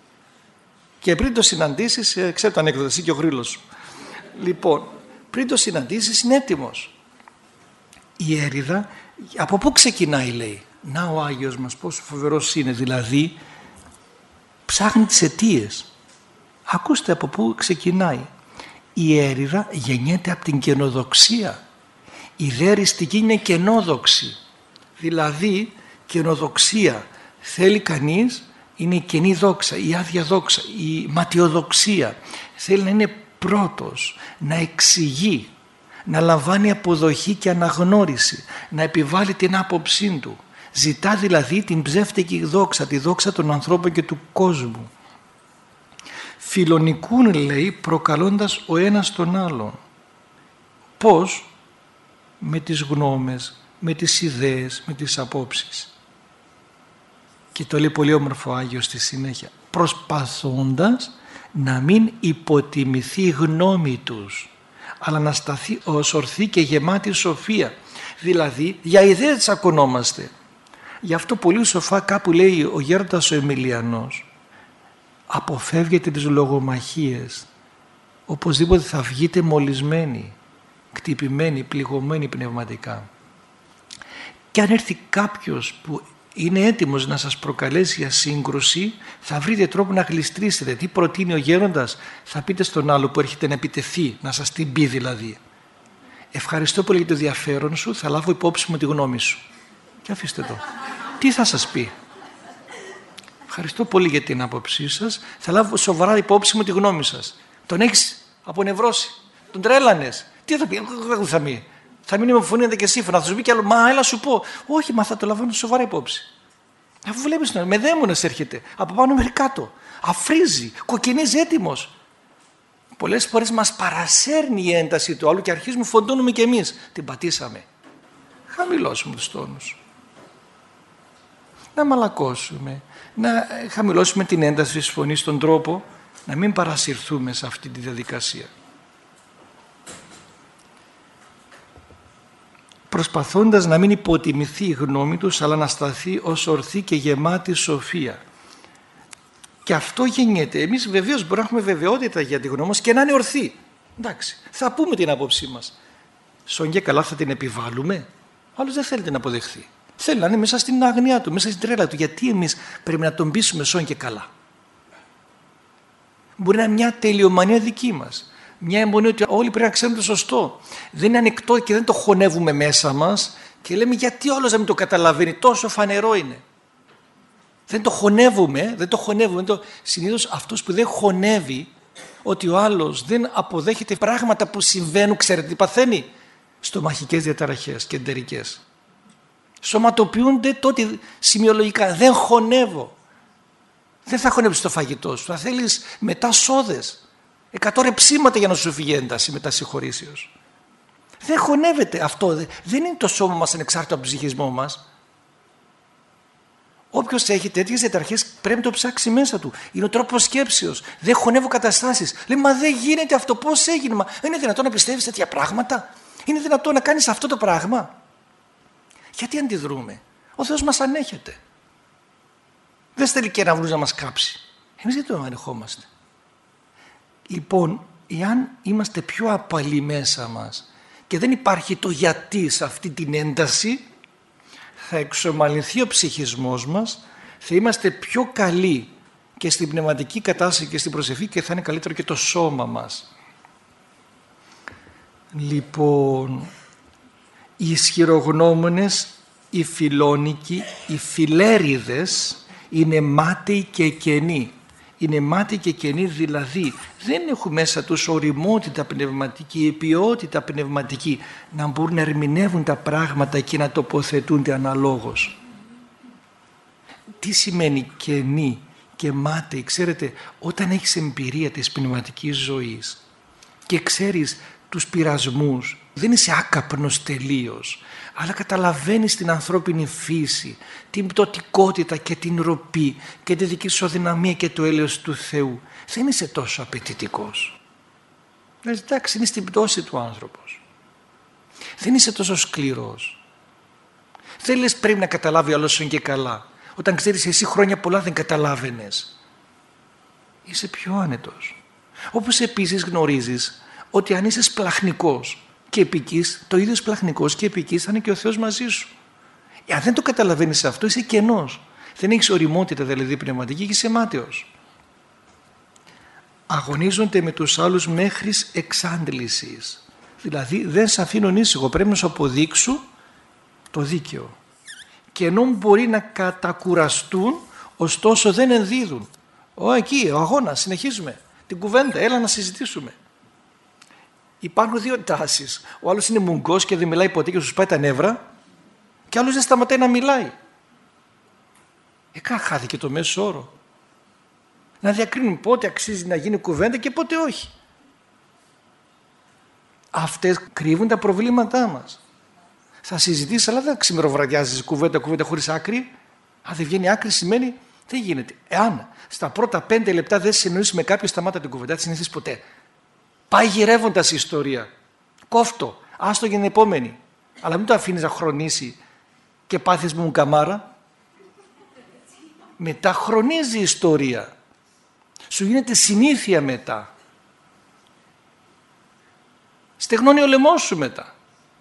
Και πριν το συναντήσεις, ξέρω το ανέκδοτο, εσύ και ο γρίλος σου. Λοιπόν, πριν το συναντήσεις είναι έτοιμος. Η έριδα, από πού ξεκινάει λέει? Να ο Άγιος μας πόσο φοβερός είναι, δηλαδή ψάχνει τις αιτίες. Ακούστε από πού ξεκινάει. Η έριδα γεννιέται από την καινοδοξία. Η δε εριστική είναι καινόδοξη, δηλαδή καινοδοξία. Θέλει κανείς, είναι η καινή δόξα, η άδεια δόξα, η ματιοδοξία. Θέλει να είναι πρώτος, να εξηγεί, να λαμβάνει αποδοχή και αναγνώριση, να επιβάλλει την άποψή του. Ζητά δηλαδή την ψεύτικη δόξα, τη δόξα των ανθρώπων και του κόσμου. Φιλονικούν λέει προκαλώντας ο ένας τον άλλον. Πώς? Με τις γνώμες, με τις ιδέες, με τις απόψεις. Και το λέει πολύ όμορφο ο Άγιος στη συνέχεια, προσπαθώντας να μην υποτιμηθεί η γνώμη τους, αλλά να σταθεί ως ορθή και γεμάτη σοφία. Δηλαδή για ιδέες τσακωνόμαστε. Γι' αυτό πολύ σοφά κάπου λέει ο γέροντας ο Εμιλιανός, αποφεύγετε τις λογομαχίες, οπωσδήποτε θα βγείτε μολυσμένοι, κτυπημένοι, πληγωμένοι πνευματικά. Και αν έρθει κάποιος που είναι έτοιμος να σας προκαλέσει για σύγκρουση, θα βρείτε τρόπο να γλιστρήσετε. Τι προτείνει ο γέροντας? Θα πείτε στον άλλο που έρχεται να επιτεθεί, να σας την πει δηλαδή, ευχαριστώ πολύ για το ενδιαφέρον σου, θα λάβω υπόψη μου τη γνώμη σου. Και αφήστε το. Τι θα σας πει? Ευχαριστώ πολύ για την άποψή σας, θα λάβω σοβαρά υπόψη μου τη γνώμη σας. Τον έχεις απονευρώσει, τον τρέλανες. Τι θα πει? Θα μείνει με φωνή και σύμφωνα, θα σου πει κι άλλο, μα έλα σου πω. Όχι, μα θα το λαμβάνω σοβαρά υπόψη. Αφού βλέπεις με δαίμονες έρχεται, από πάνω μέχρι κάτω, αφρίζει, κοκκινίζει έτοιμος. Πολλές φορές μας παρασέρνει η ένταση του άλλου και αρχίζουμε φοντώνουμε κι εμείς. Την πατήσαμε. Χαμηλώσουμε τους τόνους. Να μαλακώσουμε, να χαμηλώσουμε την ένταση της φωνής στον τρόπο να μην παρασυρθούμε σε αυτή τη διαδικασία. Προσπαθώντας να μην υποτιμηθεί η γνώμη τους, αλλά να σταθεί ως ορθή και γεμάτη σοφία. Και αυτό γεννιέται. Εμείς βεβαίως μπορούμε να έχουμε βεβαιότητα για τη γνώμη μας και να είναι ορθή. Εντάξει, θα πούμε την άποψή μας. Σον και καλά θα την επιβάλλουμε. Άλλος δεν θέλετε να αποδεχθεί. Θέλει να είναι μέσα στην άγνοιά του, μέσα στην τρέλα του. Γιατί εμείς πρέπει να τον πείσουμε σόν και καλά? Μπορεί να είναι μια τελειομανία δική μας. Μια αιμονή ότι όλοι πρέπει να ξέρουν το σωστό. Δεν είναι ανοιχτό και δεν το χωνεύουμε μέσα μας και λέμε γιατί όλος να μην το καταλαβαίνει, τόσο φανερό είναι. Δεν το χωνεύουμε, Συνήθως αυτός που δεν χωνεύει ότι ο άλλος δεν αποδέχεται πράγματα που συμβαίνουν, ξέρετε τι παθαίνει? Στομαχικές διαταραχές και εντερικές. Σωματοποιούνται τότε σημειολογικά. Δεν χωνεύω. Δεν θα χωνεύεις το φαγητό σου. Θα θέλεις μετά σόδες. 100 ρεψίματα για να σου φύγει ένταση μετά συγχωρήσεως. Δεν χωνεύεται αυτό. Δεν είναι το σώμα μας ανεξάρτητο από τον ψυχισμό μας. Όποιος έχει τέτοιες διαταραχές πρέπει να το ψάξει μέσα του. Είναι ο τρόπος σκέψεως. Δεν χωνεύω καταστάσεις. Λέει, μα δεν γίνεται αυτό. Πώς έγινε? Μα είναι δυνατόν να πιστεύεις τέτοια πράγματα? Είναι δυνατόν να κάνεις αυτό το πράγμα? Γιατί αντιδρούμε? Ο Θεός μας ανέχεται. Δεν στέλνει κεραυνούς να μας κάψει. Εμείς δεν το ανεχόμαστε. Λοιπόν, εάν είμαστε πιο απαλοί μέσα μας και δεν υπάρχει το γιατί σε αυτή την ένταση, θα εξομαλυνθεί ο ψυχισμός μας, θα είμαστε πιο καλοί και στην πνευματική κατάσταση και στην προσευχή και θα είναι καλύτερο και το σώμα μας. Λοιπόν, οι ισχυρογνώμονες, οι φιλόνικοι, οι φιλέριδες είναι μάταιοι και κενοί. Είναι μάταιοι και κενοί, δηλαδή δεν έχουν μέσα τους ωριμότητα πνευματική, ποιότητα πνευματική, να μπορούν να ερμηνεύουν τα πράγματα και να τοποθετούνται αναλόγως. Τι σημαίνει κενοί και μάταιοι? Ξέρετε, όταν έχεις εμπειρία της πνευματικής ζωής και ξέρεις τους πειρασμούς, δεν είσαι άκαπνος τελείως, αλλά καταλαβαίνεις την ανθρώπινη φύση, την πτωτικότητα και την ροπή και τη δική σου αδυναμία και το έλεος του Θεού. Δεν είσαι τόσο απαιτητικός. Εντάξει, είναι στην πτώση του άνθρωπος. Δεν είσαι τόσο σκληρός. Δεν λες πρέπει να καταλάβει ο άλλος και καλά. Όταν ξέρεις εσύ χρόνια πολλά δεν καταλάβαινες. Είσαι πιο άνετος. Όπως επίσης γνωρίζεις ότι αν είσαι σπλαχνικός και επικής, το ίδιο σπλαχνικός και επικής θα είναι και ο Θεός μαζί σου. Αν δεν το καταλαβαίνεις αυτό, είσαι κενός. Δεν έχεις ωριμότητα δηλαδή πνευματική και είσαι μάταιος. Αγωνίζονται με τους άλλους μέχρι εξάντλησης. Δηλαδή δεν σε αφήνουν ήσυχο, πρέπει να σου αποδείξουν το δίκαιο. Και ενώ μπορεί να κατακουραστούν, ωστόσο δεν ενδίδουν. Εκεί, ο αγώνας, συνεχίζουμε την κουβέντα, έλα να συζητήσουμε. Υπάρχουν δύο τάσεις. Ο άλλος είναι μουγκός και δεν μιλάει ποτέ και σου σπάει τα νεύρα, και άλλος δεν σταματάει να μιλάει. Χάθηκε το μέσο όρο. Να διακρίνουν πότε αξίζει να γίνει κουβέντα και πότε όχι. Αυτές κρύβουν τα προβλήματά μας. Θα συζητήσεις, αλλά δεν ξημεροβραδιάζεις κουβέντα χωρίς άκρη. Αν δεν βγαίνει άκρη σημαίνει δεν γίνεται. Εάν στα πρώτα 5 λεπτά δεν συνεννοήσεις με κάποιον, σταμάτα την κουβέντα, δεν συνεχίσεις ποτέ. Πάει γυρεύοντας η ιστορία. Κόφτο, άστο για την επόμενη. Αλλά μην το αφήνεις να χρονίσει και πάθεις μου καμάρα. Μετά χρονίζει η ιστορία. Σου γίνεται συνήθεια μετά. Στεγνώνει ο λαιμός σου μετά.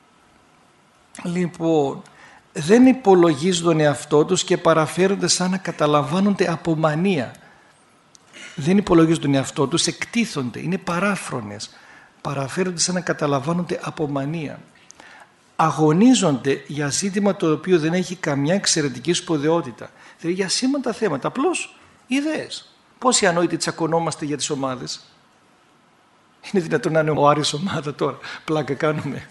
Λοιπόν, δεν υπολογίζουν τον εαυτό τους και παραφέρονται σαν να καταλαμβάνονται από μανία. Δεν υπολογίζουν τον εαυτό τους, εκτίθονται, είναι παράφρονες. Παραφέρονται σαν να καταλαμβάνονται από μανία. Αγωνίζονται για ζήτημα το οποίο δεν έχει καμιά εξαιρετική σπουδαιότητα. Δηλαδή για σήμαντα θέματα, απλώς ιδέες. Πόσοι ανόητοι τσακωνόμαστε για τις ομάδες. Είναι δυνατόν να είναι ο Άρης ομάδα τώρα, πλάκα κάνουμε.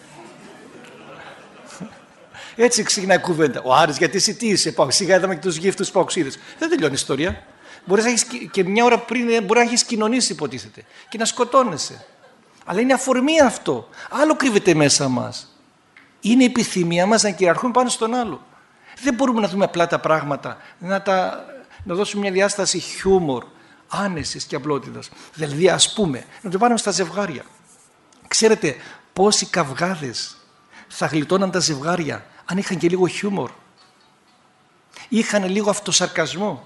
Έτσι ξεκινάει η κουβέντα. Ο Άρης, γιατί εσύ τι είσαι, σιγά είδαμε και τους γύφτους παοξίδες. Δεν τελειώνει η ιστορία. Μπορείς να έχεις και μια ώρα πριν μπορεί να έχεις κοινωνήσει, υποτίθεται, και να σκοτώνεσαι. Αλλά είναι αφορμή αυτό. Άλλο κρύβεται μέσα μας. Είναι η επιθυμία μας να κυριαρχούμε πάνω στον άλλο. Δεν μπορούμε να δούμε απλά τα πράγματα, να δώσουμε μια διάσταση χιούμορ, άνεσης και απλότητας. Δηλαδή, ας πούμε, να το πάρουμε στα ζευγάρια. Ξέρετε πόσοι καυγάδες θα γλιτώναν τα ζευγάρια αν είχαν και λίγο χιούμορ, είχαν λίγο αυτοσαρκασμό,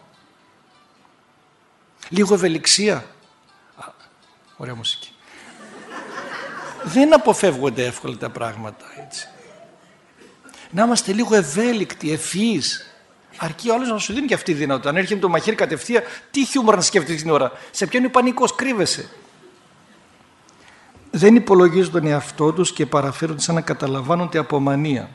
λίγο ευελιξία. Ωραία μουσική. Δεν αποφεύγονται εύκολα τα πράγματα έτσι. να είμαστε λίγο ευέλικτοι, ευφυείς. Αρκεί ο άλλος να σου δίνει και αυτή τη δυνατότητα. Αν έρχεται με το μαχαίρι κατευθείαν, τι χιούμορ να σκέφτεσαι την ώρα. Σε ποιον είναι πανικός, κρύβεσαι. Δεν υπολογίζουν τον εαυτό τους και παραφέρονται σαν να καταλαμβάνονται από μανία.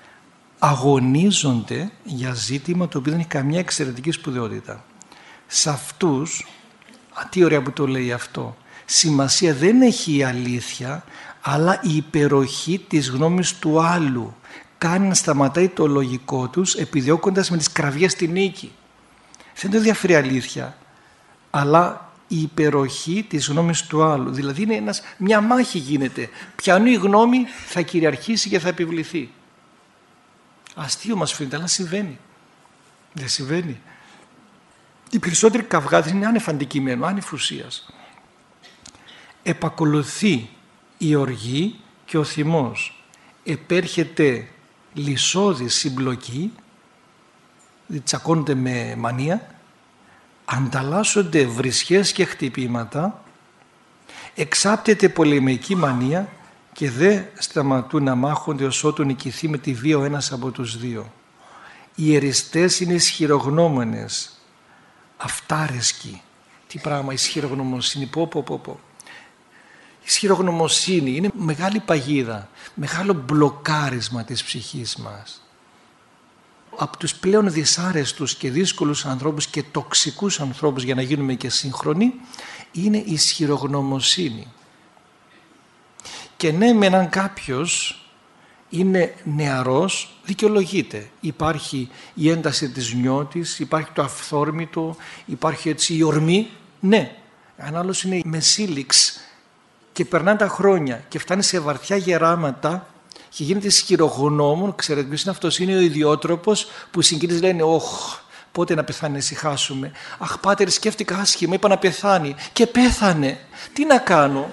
Αγωνίζονται για ζήτημα το οποίο δεν έχει καμιά εξαιρετική σπουδαιότητα. Σε αυτούς, τι ωραία που το λέει αυτό, σημασία δεν έχει η αλήθεια, αλλά η υπεροχή της γνώμης του άλλου. Κάνει να σταματάει το λογικό τους επιδιώκοντας με τις κραυγές τη νίκη. Δεν το ενδιαφέρει αλήθεια, αλλά η υπεροχή της γνώμης του άλλου. Δηλαδή είναι μια μάχη γίνεται. Ποιανού η γνώμη θα κυριαρχήσει και θα επιβληθεί. Αστείο μας φαίνεται, αλλά συμβαίνει. Δεν συμβαίνει. Οι περισσότεροι καυγάδες είναι άνευ αντικειμένου, άνευ ουσίας. Επακολουθεί η οργή και ο θυμός. Επέρχεται λυσώδης συμπλοκή, τσακώνονται με μανία, ανταλλάσσονται βρισχές και χτυπήματα, εξάπτεται πολεμική μανία και δεν σταματούν να μάχονται ως ότου νικηθεί με τη βία ο ένας από τους δύο. Οι εριστές είναι ισχυρογνώμονες, αυτάρεσκοι. Τι πράγμα ισχυρογνωμοσύνη, πω. Η ισχυρογνωμοσύνη είναι μεγάλη παγίδα, μεγάλο μπλοκάρισμα της ψυχής μας. Από τους πλέον δυσάρεστους και δύσκολους ανθρώπους και τοξικούς ανθρώπους, για να γίνουμε και σύγχρονοι, είναι η ισχυρογνωμοσύνη. Και ναι, με έναν κάποιος είναι νεαρός, δικαιολογείται. Υπάρχει η ένταση της νιώτης, υπάρχει το αυθόρμητο, υπάρχει έτσι η ορμή. Ναι, αν άλλος είναι μεσήλιξ και περνάνε τα χρόνια και φτάνει σε βαθιά γεράματα και γίνεται ισχυρογνώμων, ξέρετε ποιος είναι αυτός? Είναι ο ιδιότροπος που οι συγγενείς λένε «Ωχ, πότε να πεθάνει, να ησυχάσουμε. Αχ, πάτερ, σκέφτηκα άσχημα, είπα να πεθάνει και πέθανε. Τι να κάνω?»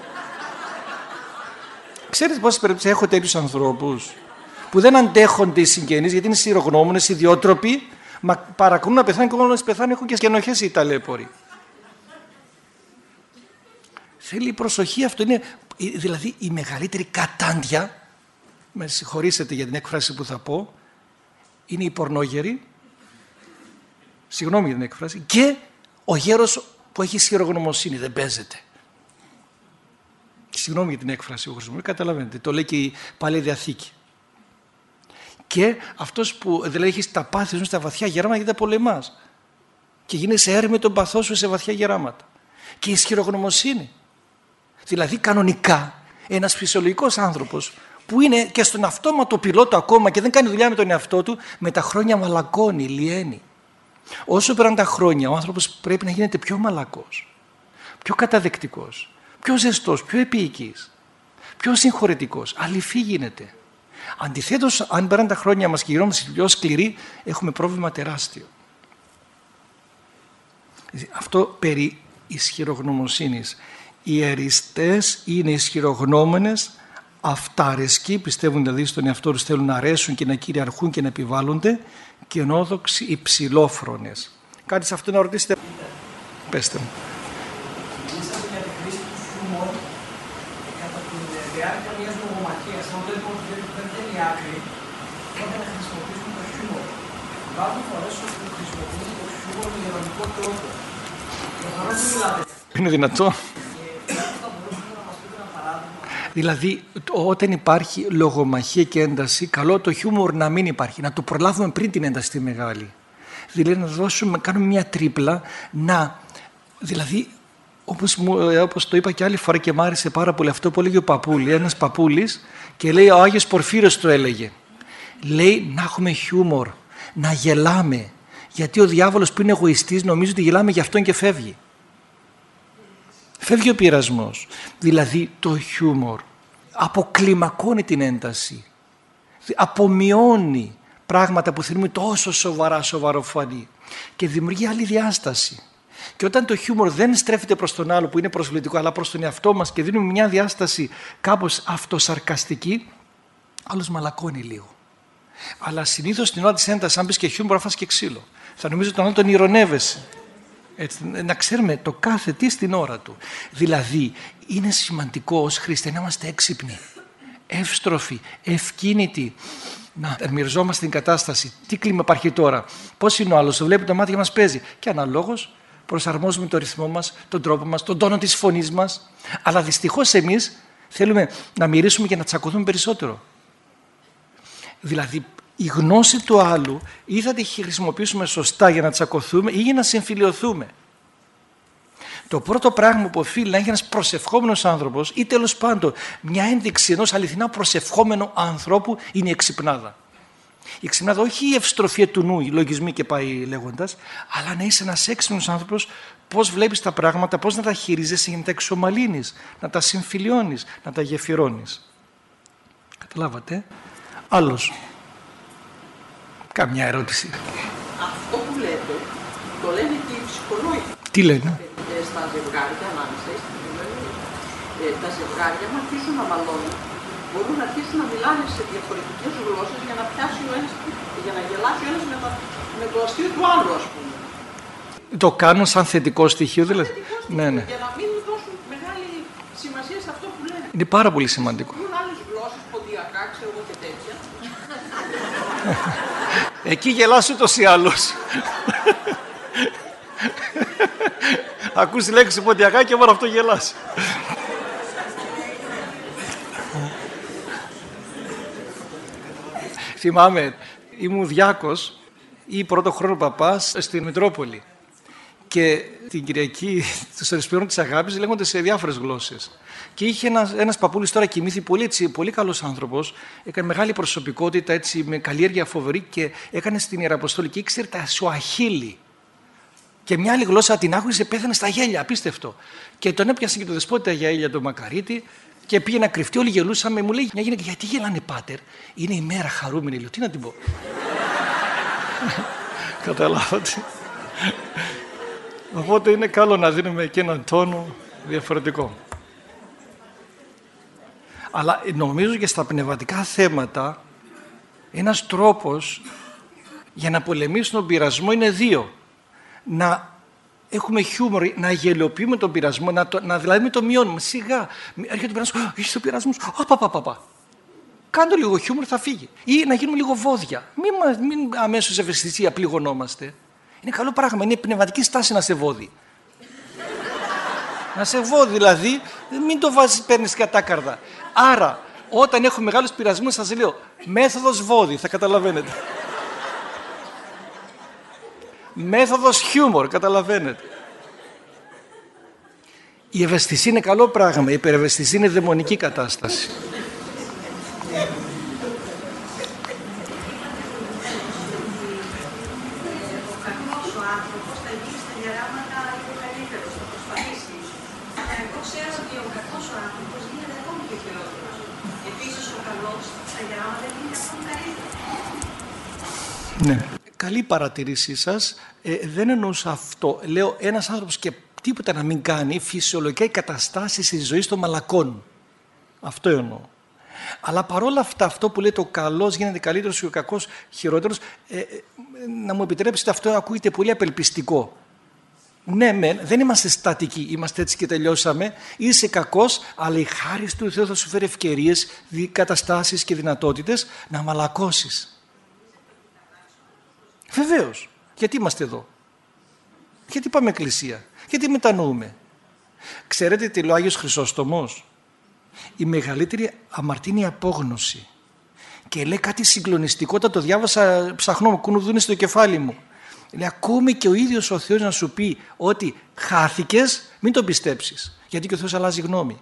Ξέρετε πόσες περιπτώσεις έχω τέτοιους ανθρώπους που δεν αντέχονται οι συγγενείς γιατί είναι ισχυρογνώμονες, ιδιότροποι, μα παρακολουθούν να πεθάνει και όταν πεθάνει έχουν και ενοχές οι ταλέποροι. Θέλει προσοχή, αυτό είναι δηλαδή η μεγαλύτερη κατάντια, με συγχωρήσετε για την έκφραση που θα πω, είναι οι πορνόγεροι, συγγνώμη για την έκφραση, και ο γέρος που έχει ισχυρογνωμοσύνη, δεν παίζεται. Συγγνώμη για την έκφραση που χρησιμοποιώ, καταλαβαίνετε, το λέει και η Παλαιά Διαθήκη. Και αυτός που δηλαδή έχει τα πάθη σου στα βαθιά γεράματα γιατί τα πολεμάς και γίνεσαι έρμη τον παθό σου σε βαθιά γεράματα. Και η ισχυρογνωμοσύνη. Δηλαδή κανονικά ένας φυσιολογικός άνθρωπος που είναι και στον αυτόματο πιλότο ακόμα και δεν κάνει δουλειά με τον εαυτό του, με τα χρόνια μαλακώνει, λιένει. Όσο περνάνε τα χρόνια, ο άνθρωπος πρέπει να γίνεται πιο μαλακός, πιο καταδεκτικός, πιο ζεστός, πιο επίοικης, πιο συγχωρετικός. Αληφή γίνεται. Αντιθέτως, αν περνάνε τα χρόνια μας και γινόμαστε πιο σκληροί, έχουμε πρόβλημα τεράστιο. Αυτό περί ισχυρογνωμοσύνης. Οι εριστές είναι ισχυρογνώμονες, αυτάρεσκοι, πιστεύουν δηλαδή στον εαυτό τους, θέλουν να αρέσουν και να κυριαρχούν και να επιβάλλονται, και ενόδοξοι υψηλόφρονες. Κάτι σε αυτό να ρωτήσετε? Πέστε μου. Μιλήσατε για τη χρήση του χιούμορ κατά τη διάρκεια μιας λογομαχίας. Αν βλέπουμε ότι δεν θέλει άκρη, τότε να χρησιμοποιήσουμε το χιούμορ. Υπάρχουν φορές που χρησιμοποιούμε το χιούμορ με ειρωνικό τρόπο. Προφανώς δεν μιλάτε. Είναι δυνατό? Δηλαδή όταν υπάρχει λογομαχία και ένταση, καλό το χιούμορ να μην υπάρχει, να το προλάβουμε πριν την ένταση τη μεγάλη. Δηλαδή να κάνουμε μια τρίπλα, δηλαδή όπως το είπα και άλλη φορά και μ' άρεσε πάρα πολύ αυτό που έλεγε ο Παπούλη, ένας παππούλης, και λέει ο Άγιος Πορφύρος το έλεγε. Λέει να έχουμε χιούμορ, να γελάμε, γιατί ο διάβολος που είναι εγωιστής νομίζει ότι γελάμε για αυτόν και φεύγει. Φεύγει ο πειρασμός. Δηλαδή το χιούμορ αποκλιμακώνει την ένταση, απομειώνει πράγματα που θέλουμε τόσο σοβαροφανή και δημιουργεί άλλη διάσταση. Και όταν το χιούμορ δεν στρέφεται προς τον άλλο που είναι προσβλητικό, αλλά προς τον εαυτό μας και δίνουμε μια διάσταση κάπως αυτοσαρκαστική, άλλος μαλακώνει λίγο. Αλλά συνήθως στην ώρα της έντασης, αν πεις και χιούμορ, θα φας και ξύλο. Θα νομίζω τον άλλο τον ειρωνεύεσαι. Έτσι, να ξέρουμε το κάθε τι στην ώρα του. Δηλαδή είναι σημαντικό ως χριστιανοί να είμαστε έξυπνοι, εύστροφοι, ευκίνητοι, να μοιραζόμαστε την κατάσταση. Τι κλίμα υπάρχει τώρα, πώς είναι ο άλλος, το βλέπει, το μάτι μας παίζει. Και αναλόγως προσαρμόζουμε το ρυθμό μας, τον τρόπο μας, τον τόνο της φωνής μας. Αλλά δυστυχώς εμείς θέλουμε να μυρίσουμε και να τσακωθούμε περισσότερο. Δηλαδή η γνώση του άλλου ή θα τη χρησιμοποιήσουμε σωστά για να τσακωθούμε ή για να συμφιλιωθούμε. Το πρώτο πράγμα που οφείλει να έχει ένας προσευχόμενος άνθρωπος ή τέλος πάντων μια ένδειξη ενός αληθινά προσευχόμενου ανθρώπου είναι η εξυπνάδα. Η εξυπνάδα όχι η ευστροφία του νου, οι λογισμοί και πάει λέγοντας, αλλά να είσαι ένας έξυπνος άνθρωπος, πώς βλέπεις τα πράγματα, πώς να τα χειρίζεσαι για να τα εξομαλύνεις, να τα συμφιλιώνεις, να τα γεφυρώνεις. Καταλάβατε. Άλλος. Καμιά ερώτηση. Αυτό που λέτε, το λένε και οι ψυχολόγοι. Τι λένε? Στα ζευγάρια, ανάμεσα τα ζευγάρια, αν αρχίσουν να μαλώνουν, μπορούν να αρχίσουν να μιλάνε σε διαφορετικές γλώσσες για να πιάσει ο ένας, για να γελάσει ο ένας με το αστείο του άλλου, ας πούμε. Το κάνουν σαν θετικό στοιχείο, δηλαδή. Ναι. Για να μην δώσουν μεγάλη σημασία σε αυτό που λένε. Είναι πάρα πολύ σημαντικό. Μπορούν άλλες γλώσσες, ποντιακά, ξέρω εγώ και τέτοια. Εκεί γελάς ούτως ή άλλως. Ακούς τη λέξη ποντιακά και μόνο αυτό γελάς. Θυμάμαι, ήμουν διάκος ή πρώτο χρόνο παπάς στη Μητρόπολη και την Κυριακή τους αριστερών της αγάπης λέγονται σε διάφορες γλώσσες. Και είχε ένας παππούλης τώρα κοιμήθη πολύ καλός άνθρωπος, έκανε μεγάλη προσωπικότητα, έτσι, με καλλιέργεια φοβερή και έκανε στην Ιεραποστόλη και ήξερε τα Σουαχίλι. Και μια άλλη γλώσσα την άκουσε, πέθανε στα γέλια, απίστευτο. Και τον έπιασε και το δεσπότη τα γέλια του Μακαρίτη και πήγε να κρυφτεί. Όλοι γελούσαμε. Μου λέει μια γυναίκα, γιατί γελάνε, πάτερ? Είναι η μέρα χαρούμενη. Λέω, τι να την πω. Καταλάβατε. Οπότε είναι καλό να δίνουμε και έναν τόνο διαφορετικό. Αλλά νομίζω και στα πνευματικά θέματα ένας τρόπος για να πολεμήσουμε τον πειρασμό είναι δύο. Να έχουμε χιούμορ, να γελιοποιούμε τον πειρασμό, δηλαδή μην το μειώνουμε. Σιγά, έρχεται ο πειρασμός, έχεις τον πειρασμό, κάντο λίγο χιούμορ, θα φύγει. Ή να γίνουμε λίγο βόδια. Μην αμέσως ευαισθησία πληγωνόμαστε. Είναι καλό πράγμα, είναι πνευματική στάση να σε βόδι. Να σε βόδι δηλαδή, μην το βάζεις, παίρνεις κατάκαρδα. Άρα, όταν έχω μεγάλους πειρασμούς, σας λέω, μέθοδος βόδι, θα καταλαβαίνετε. Μέθοδος χιούμορ, καταλαβαίνετε. Η ευαισθησία είναι καλό πράγμα, η υπερευαισθησία είναι δαιμονική κατάσταση. Ναι. Καλή παρατηρήσή σας. Δεν εννοούσα αυτό. Λέω ένας άνθρωπος και τίποτα να μην κάνει, φυσιολογικά οι καταστάσεις της ζωής των μαλακών. Αυτό εννοώ. Αλλά παρόλα αυτά, αυτό που λέει το καλός γίνεται καλύτερος και ο κακός χειρότερος, να μου επιτρέψετε, αυτό ακούγεται πολύ απελπιστικό. Ναι, δεν είμαστε στατικοί, είμαστε έτσι και τελειώσαμε. Είσαι κακός, αλλά η χάρη του Θεού θα σου φέρει ευκαιρίες, καταστάσεις και δυνατότητες να μαλακώσεις. Βεβαίως. Γιατί είμαστε εδώ? Γιατί πάμε εκκλησία? Γιατί μετανοούμε? Ξέρετε τι λέει ο Άγιος Χρυσόστομος? Η μεγαλύτερη αμαρτία είναι η απόγνωση. Και λέει κάτι συγκλονιστικό, όταν το διάβασα ψαχνό, κουνουδούνε στο κεφάλι μου. Λέει, ακόμη και ο ίδιος ο Θεός να σου πει ότι χάθηκες, μην τον πιστέψεις. Γιατί και ο Θεός αλλάζει γνώμη.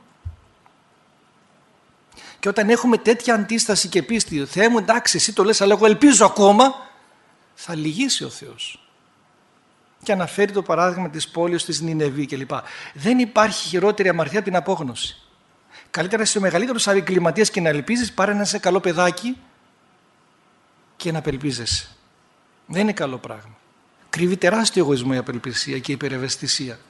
Και όταν έχουμε τέτοια αντίσταση και πίστη, Θεέ μου, εντάξει, εσύ το λες, αλλά εγώ ελπίζω ακόμα, θα λυγίσει ο Θεός. Και αναφέρει το παράδειγμα της πόλης της Νινεβή κλπ. Δεν υπάρχει χειρότερη αμαρτία από την απόγνωση. Καλύτερα είσαι ο μεγαλύτερος αδικλιματίας και να ελπίζεις, πάρε να είσαι καλό παιδάκι και να απελπίζεσαι. Δεν είναι καλό πράγμα. Κρύβει τεράστιο εγωισμό η απελπισία και η υπερευαισθησία.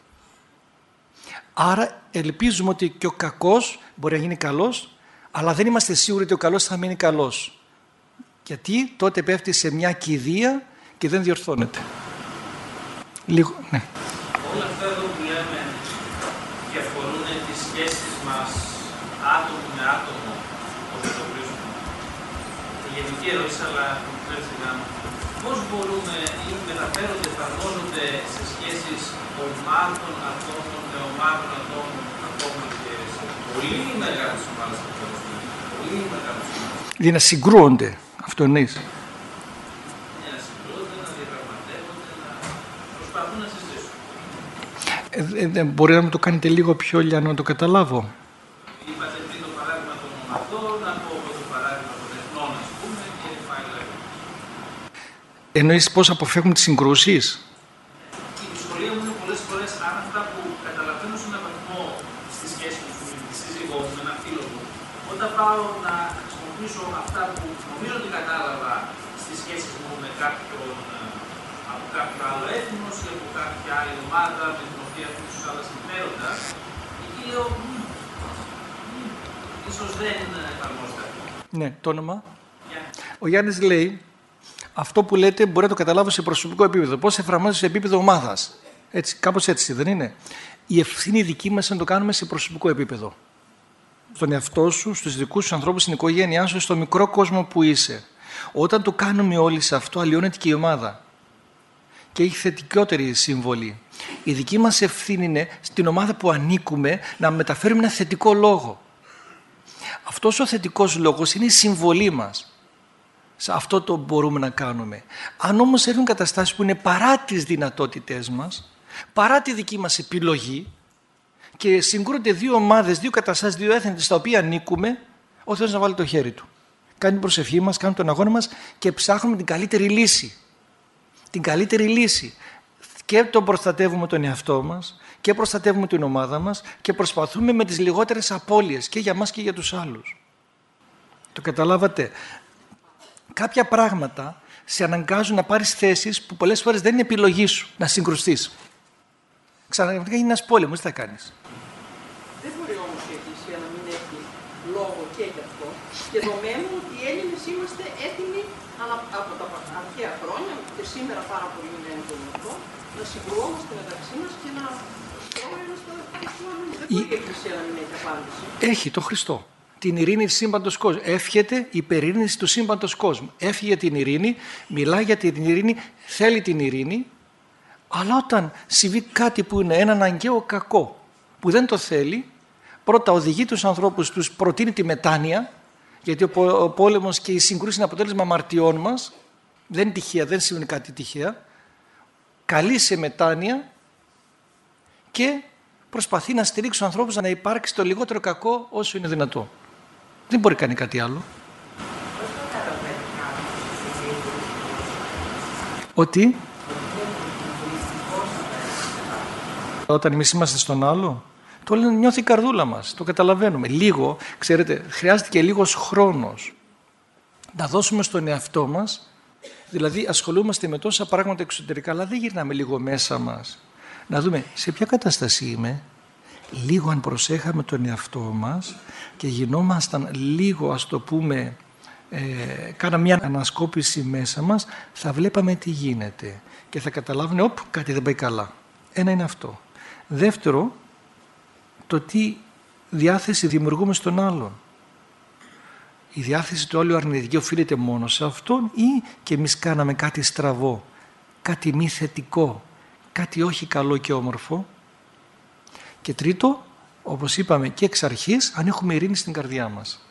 Άρα ελπίζουμε ότι και ο κακός μπορεί να γίνει καλός, αλλά δεν είμαστε σίγουροι ότι ο καλός θα μείνει καλός. Γιατί τότε πέφτει σε μια κηδεία και δεν διορθώνεται. Λίγο, ναι. Όλα αυτά εδώ που λέμε και αφορούν τις σχέσεις μας άτομο με άτομο, όπως το βρίσκουμε. γενική ερώτηση, αλλά πώς μπορούμε ή μεταφέρονται, εφαρμόζονται σε σχέσεις ομάδων ατόμων με ομάδων ατόμων και σε πολύ μεγάλες ομάδες ατόμων. Πολύ μεγάλες ομάδες. Δηλαδή να συγκρούονται, αυτό εννοείς. Να συγκρούονται, να διαπραγματεύονται, να προσπαθούν να συζητήσουν. Μπορεί να μου το κάνετε λίγο πιο για να το καταλάβω. Είπατε πριν το παράδειγμα των ομάδων, να πω εγώ το παράδειγμα των εθνών, ας πούμε, και πάει λέγοντα. Εννοείς πώς αποφεύγουμε τις συγκρούσεις. Η δυσκολία μου είναι πολλές φορές αν αυτά που καταλαβαίνω σε έναν βαθμό στη σχέση μου, στη σύζυγό μου, με έναν φίλο μου, όταν πάω να χρησιμοποιήσω αυτά που νομίζω ότι κατάλαβα στις σχέσεις μου με κάποιον από κάποιο άλλο έθνος ή από κάποια άλλη ομάδα με την οποία έχω ίσως άλλα συμφέροντα, εκεί λέω, ίσως δεν εφαρμόζεται. Ναι, το όνομα. Ο Γιάννης λέει, αυτό που λέτε μπορεί να το καταλάβω σε προσωπικό επίπεδο. Πώς εφαρμόζεται σε επίπεδο ομάδας. Έτσι, κάπως έτσι δεν είναι. Η ευθύνη δική μας να το κάνουμε σε προσωπικό επίπεδο. Στον εαυτό σου, στους δικούς σου ανθρώπους, στην οικογένειά σου, στο μικρό κόσμο που είσαι. Όταν το κάνουμε όλοι σε αυτό, αλλοιώνεται και η ομάδα. Και έχει θετικότερη συμβολή. Η δική μας ευθύνη είναι στην ομάδα που ανήκουμε να μεταφέρουμε ένα θετικό λόγο. Αυτός ο θετικός λόγος είναι η συμβολή μας. Σε αυτό το μπορούμε να κάνουμε. Αν όμως έρθουν καταστάσεις που είναι παρά τις δυνατότητές μας, παρά τη δική μας επιλογή και συγκρούνται δύο ομάδες, δύο καταστάσεις, δύο έθνη στα οποία ανήκουμε, ο Θεός να βάλει το χέρι του. Κάνει την προσευχή μας, κάνει τον αγώνα μας και ψάχνουμε την καλύτερη λύση. Την καλύτερη λύση. Και τον προστατεύουμε τον εαυτό μας και προστατεύουμε την ομάδα μας και προσπαθούμε με τις λιγότερες απώλειες και για μας και για τους άλλους. Το καταλάβατε. Κάποια πράγματα σε αναγκάζουν να πάρεις θέσεις που πολλές φορές δεν είναι επιλογή σου να συγκρουστείς. Ξαναγενικά είναι ένας πόλεμος, τι θα κάνεις. Δεν μπορεί όμως η Εκκλησία να μην έχει λόγο και γι' αυτό. Και δεδομένου ότι οι Έλληνες είμαστε έτοιμοι από τα αρχαία χρόνια και σήμερα πάρα πολύ είναι έντονο αυτό, να συγκρουόμαστε μεταξύ μας και να τρώμε ένας το ευχαριστούμε. Δεν μπορεί η Εκκλησία να μην έχει απάντηση. Έχει το Χριστό. Την ειρήνη του σύμπαντος κόσμου. Εύχεται η υπερήρυνση του σύμπαντος κόσμου. Έφυγε την ειρήνη, μιλάει για την ειρήνη, θέλει την ειρήνη, αλλά όταν συμβεί κάτι που είναι ένα αναγκαίο κακό, που δεν το θέλει, πρώτα οδηγεί τους ανθρώπους, τους προτείνει τη μετάνοια, γιατί ο πόλεμος και η συγκρούση είναι αποτέλεσμα αμαρτιών μας, δεν είναι τυχαία, δεν συμβαίνει κάτι τυχαία, καλεί σε μετάνοια και προσπαθεί να στηρίξει τους ανθρώπους να υπάρξει το λιγότερο κακό όσο είναι δυνατό. Δεν μπορεί να κάνει κάτι άλλο. Ότι όταν εμείς είμαστε στον άλλο, το νιώθει η καρδούλα μας, το καταλαβαίνουμε. Λίγο, ξέρετε, χρειάζεται και λίγος χρόνος να δώσουμε στον εαυτό μας, δηλαδή ασχολούμαστε με τόσα πράγματα εξωτερικά, αλλά δεν γυρνάμε λίγο μέσα μας. Να δούμε σε ποια κατάσταση είμαι, λίγο αν προσέχαμε τον εαυτό μας και γινόμασταν λίγο, ας το πούμε, κάναμε μια ανασκόπηση μέσα μας, θα βλέπαμε τι γίνεται και θα καταλάβουμε κάτι δεν πάει καλά. Ένα είναι αυτό. Δεύτερο, το τι διάθεση δημιουργούμε στον άλλον. Η διάθεση του άλλου αρνητική οφείλεται μόνο σε αυτόν ή και εμείς κάναμε κάτι στραβό, κάτι μη θετικό, κάτι όχι καλό και όμορφο. Και τρίτο, όπως είπαμε και εξ αρχής, αν έχουμε ειρήνη στην καρδιά μας.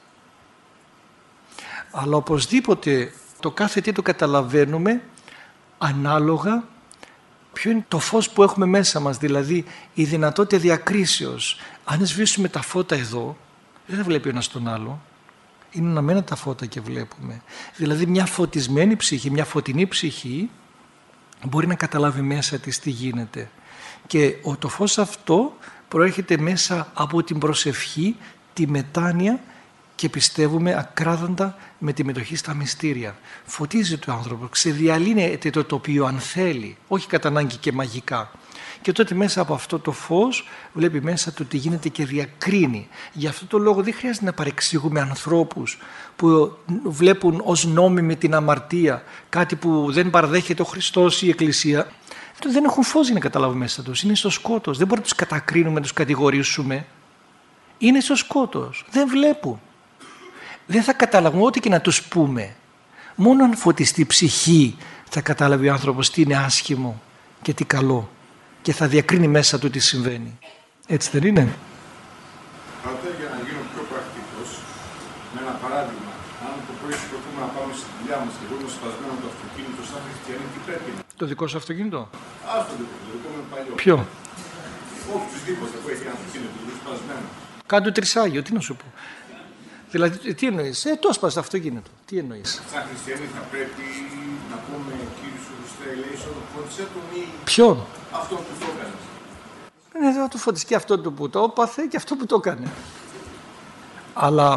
Αλλά οπωσδήποτε το κάθε τι το καταλαβαίνουμε ανάλογα ποιο είναι το φως που έχουμε μέσα μας, δηλαδή η δυνατότητα διακρίσεως. Αν σβήσουμε τα φώτα εδώ, δεν θα βλέπει ο ένας τον άλλο. Είναι αναμένα τα φώτα και βλέπουμε. Δηλαδή μια φωτισμένη ψυχή, μια φωτεινή ψυχή μπορεί να καταλάβει μέσα της τι γίνεται. Και το φως αυτό προέρχεται μέσα από την προσευχή, τη μετάνοια και πιστεύουμε ακράδαντα με τη μετοχή στα μυστήρια. Φωτίζει το άνθρωπο, ξεδιαλύνεται το τοπίο αν θέλει, όχι κατά ανάγκη και μαγικά. Και τότε μέσα από αυτό το φως βλέπει μέσα του τι γίνεται και διακρίνει. Γι' αυτό το λόγο δεν χρειάζεται να παρεξηγούμε ανθρώπους που βλέπουν ως νόμιμη την αμαρτία, κάτι που δεν παραδέχεται ο Χριστός ή η Εκκλησία. Δεν έχουν φως για να καταλάβουν μέσα τους, είναι στο σκότος. Δεν μπορούμε να τους κατακρίνουμε, να τους κατηγορήσουμε. Είναι στο σκότος, δεν βλέπουν. Δεν θα καταλαβούν ό,τι και να τους πούμε. Μόνο αν φωτιστεί η ψυχή θα καταλάβει ο άνθρωπος τι είναι άσχημο και τι καλό και θα διακρίνει μέσα του τι συμβαίνει. Έτσι δεν είναι? Πάτε, για να γίνω πιο πρακτικός, με ένα παράδειγμα, αν το πρωί σηκωθούμε να πάμε στη δουλειά μας και βρούμε σπασμένο το αυτοκίνητο σαν χριστιανοί, τι πρέπει να? Το δικό σου αυτοκίνητο? Αυτό το δικό μου είναι παλιό. Ποιο? Οποιουσδήποτε που έχει ένα αυτοκίνητο, είναι σπασμένο. Κάντου τρισάγιο, τι να σου πω. Δηλαδή, τι εννοείς? Το έσπασε το αυτοκίνητο. Τι εννοείς? Σαν χριστιανοί θα πρέπει να πούμε Κύριε σου Χριστέ, ελέησον, φώτισε τον ή Ποιον? αυτό που το έκανε? Θα του φωτίσει και αυτό που το έπαθε και αυτό που το έκανε. Αλλά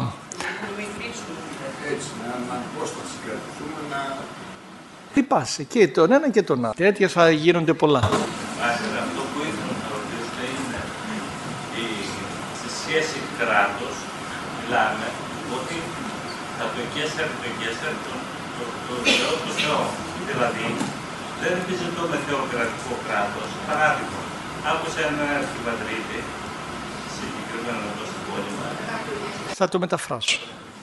Έτσι, να απόσταση κρατηθούμε, να... λυπάσαι και τον ένα και τον άλλο. Τέτοια θα γίνονται πολλά. Αυτό που ήθελα να ρωτήσω είναι στη σχέση κράτος, μιλάμε ότι θα το εκέσσερε το Θεό του Θεό. Δηλαδή, δεν επιζητώ με θεοκρατικό κράτος. Παράδειγμα, άκουσα ένα αρχιπατρίτη, συγκεκριμένα εδώ στην πόλη μας. Θα το μεταφράσω.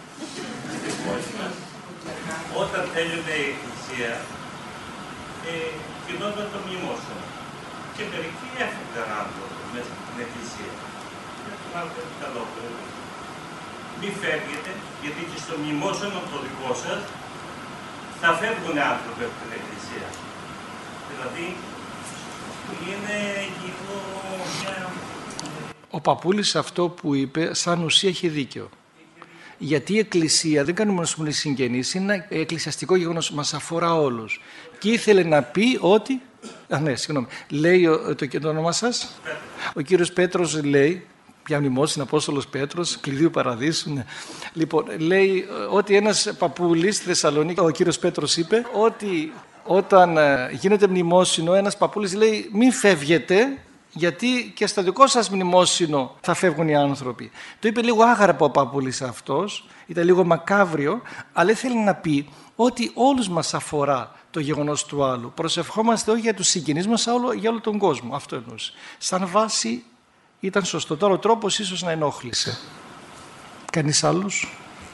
Όταν τέλειωνε η Εκκλησία, γινόταν το μνημόσυνο. Και μερικοί έφευγαν άνθρωποι μέσα στην Εκκλησία. Για τον άλλο είναι καλό. Μη φεύγετε, γιατί και στο μνημόσυνο το δικό σας θα φεύγουν άνθρωποι από την Εκκλησία. Δηλαδή, είναι λίγο μια... Ο παππούλης αυτό που είπε σαν ουσία έχει δίκιο. Γιατί η Εκκλησία δεν κάνει μόνο στους συγγενείς, είναι ένα εκκλησιαστικό γεγονός, μας αφορά όλους. Και ήθελε να πει ότι... ναι, συγγνώμη. Λέει το όνομα σας. Ο κύριος Πέτρος λέει, πια μνημόσυνο, Απόστολος Πέτρος, κλειδίου παραδείσου. Ναι. Λοιπόν, λέει ότι ένας παππούλης στη Θεσσαλονίκη, ο κύριος Πέτρος είπε, ότι όταν γίνεται μνημόσυνο, ένας παππούλης λέει μην φεύγετε, γιατί και στο δικό σας μνημόσυνο θα φεύγουν οι άνθρωποι. Το είπε λίγο άγαρπο ο παππούλης αυτός, ήταν λίγο μακάβριο, αλλά ήθελε να πει ότι όλους μας αφορά το γεγονός του άλλου. Προσευχόμαστε όχι για τους συγγενείς μας, αλλά για όλο τον κόσμο. Αυτό εννοούσε. Σαν βάση ήταν σωστό. Τώρα ο τρόπος ίσως να ενόχλησε. Κανείς άλλος?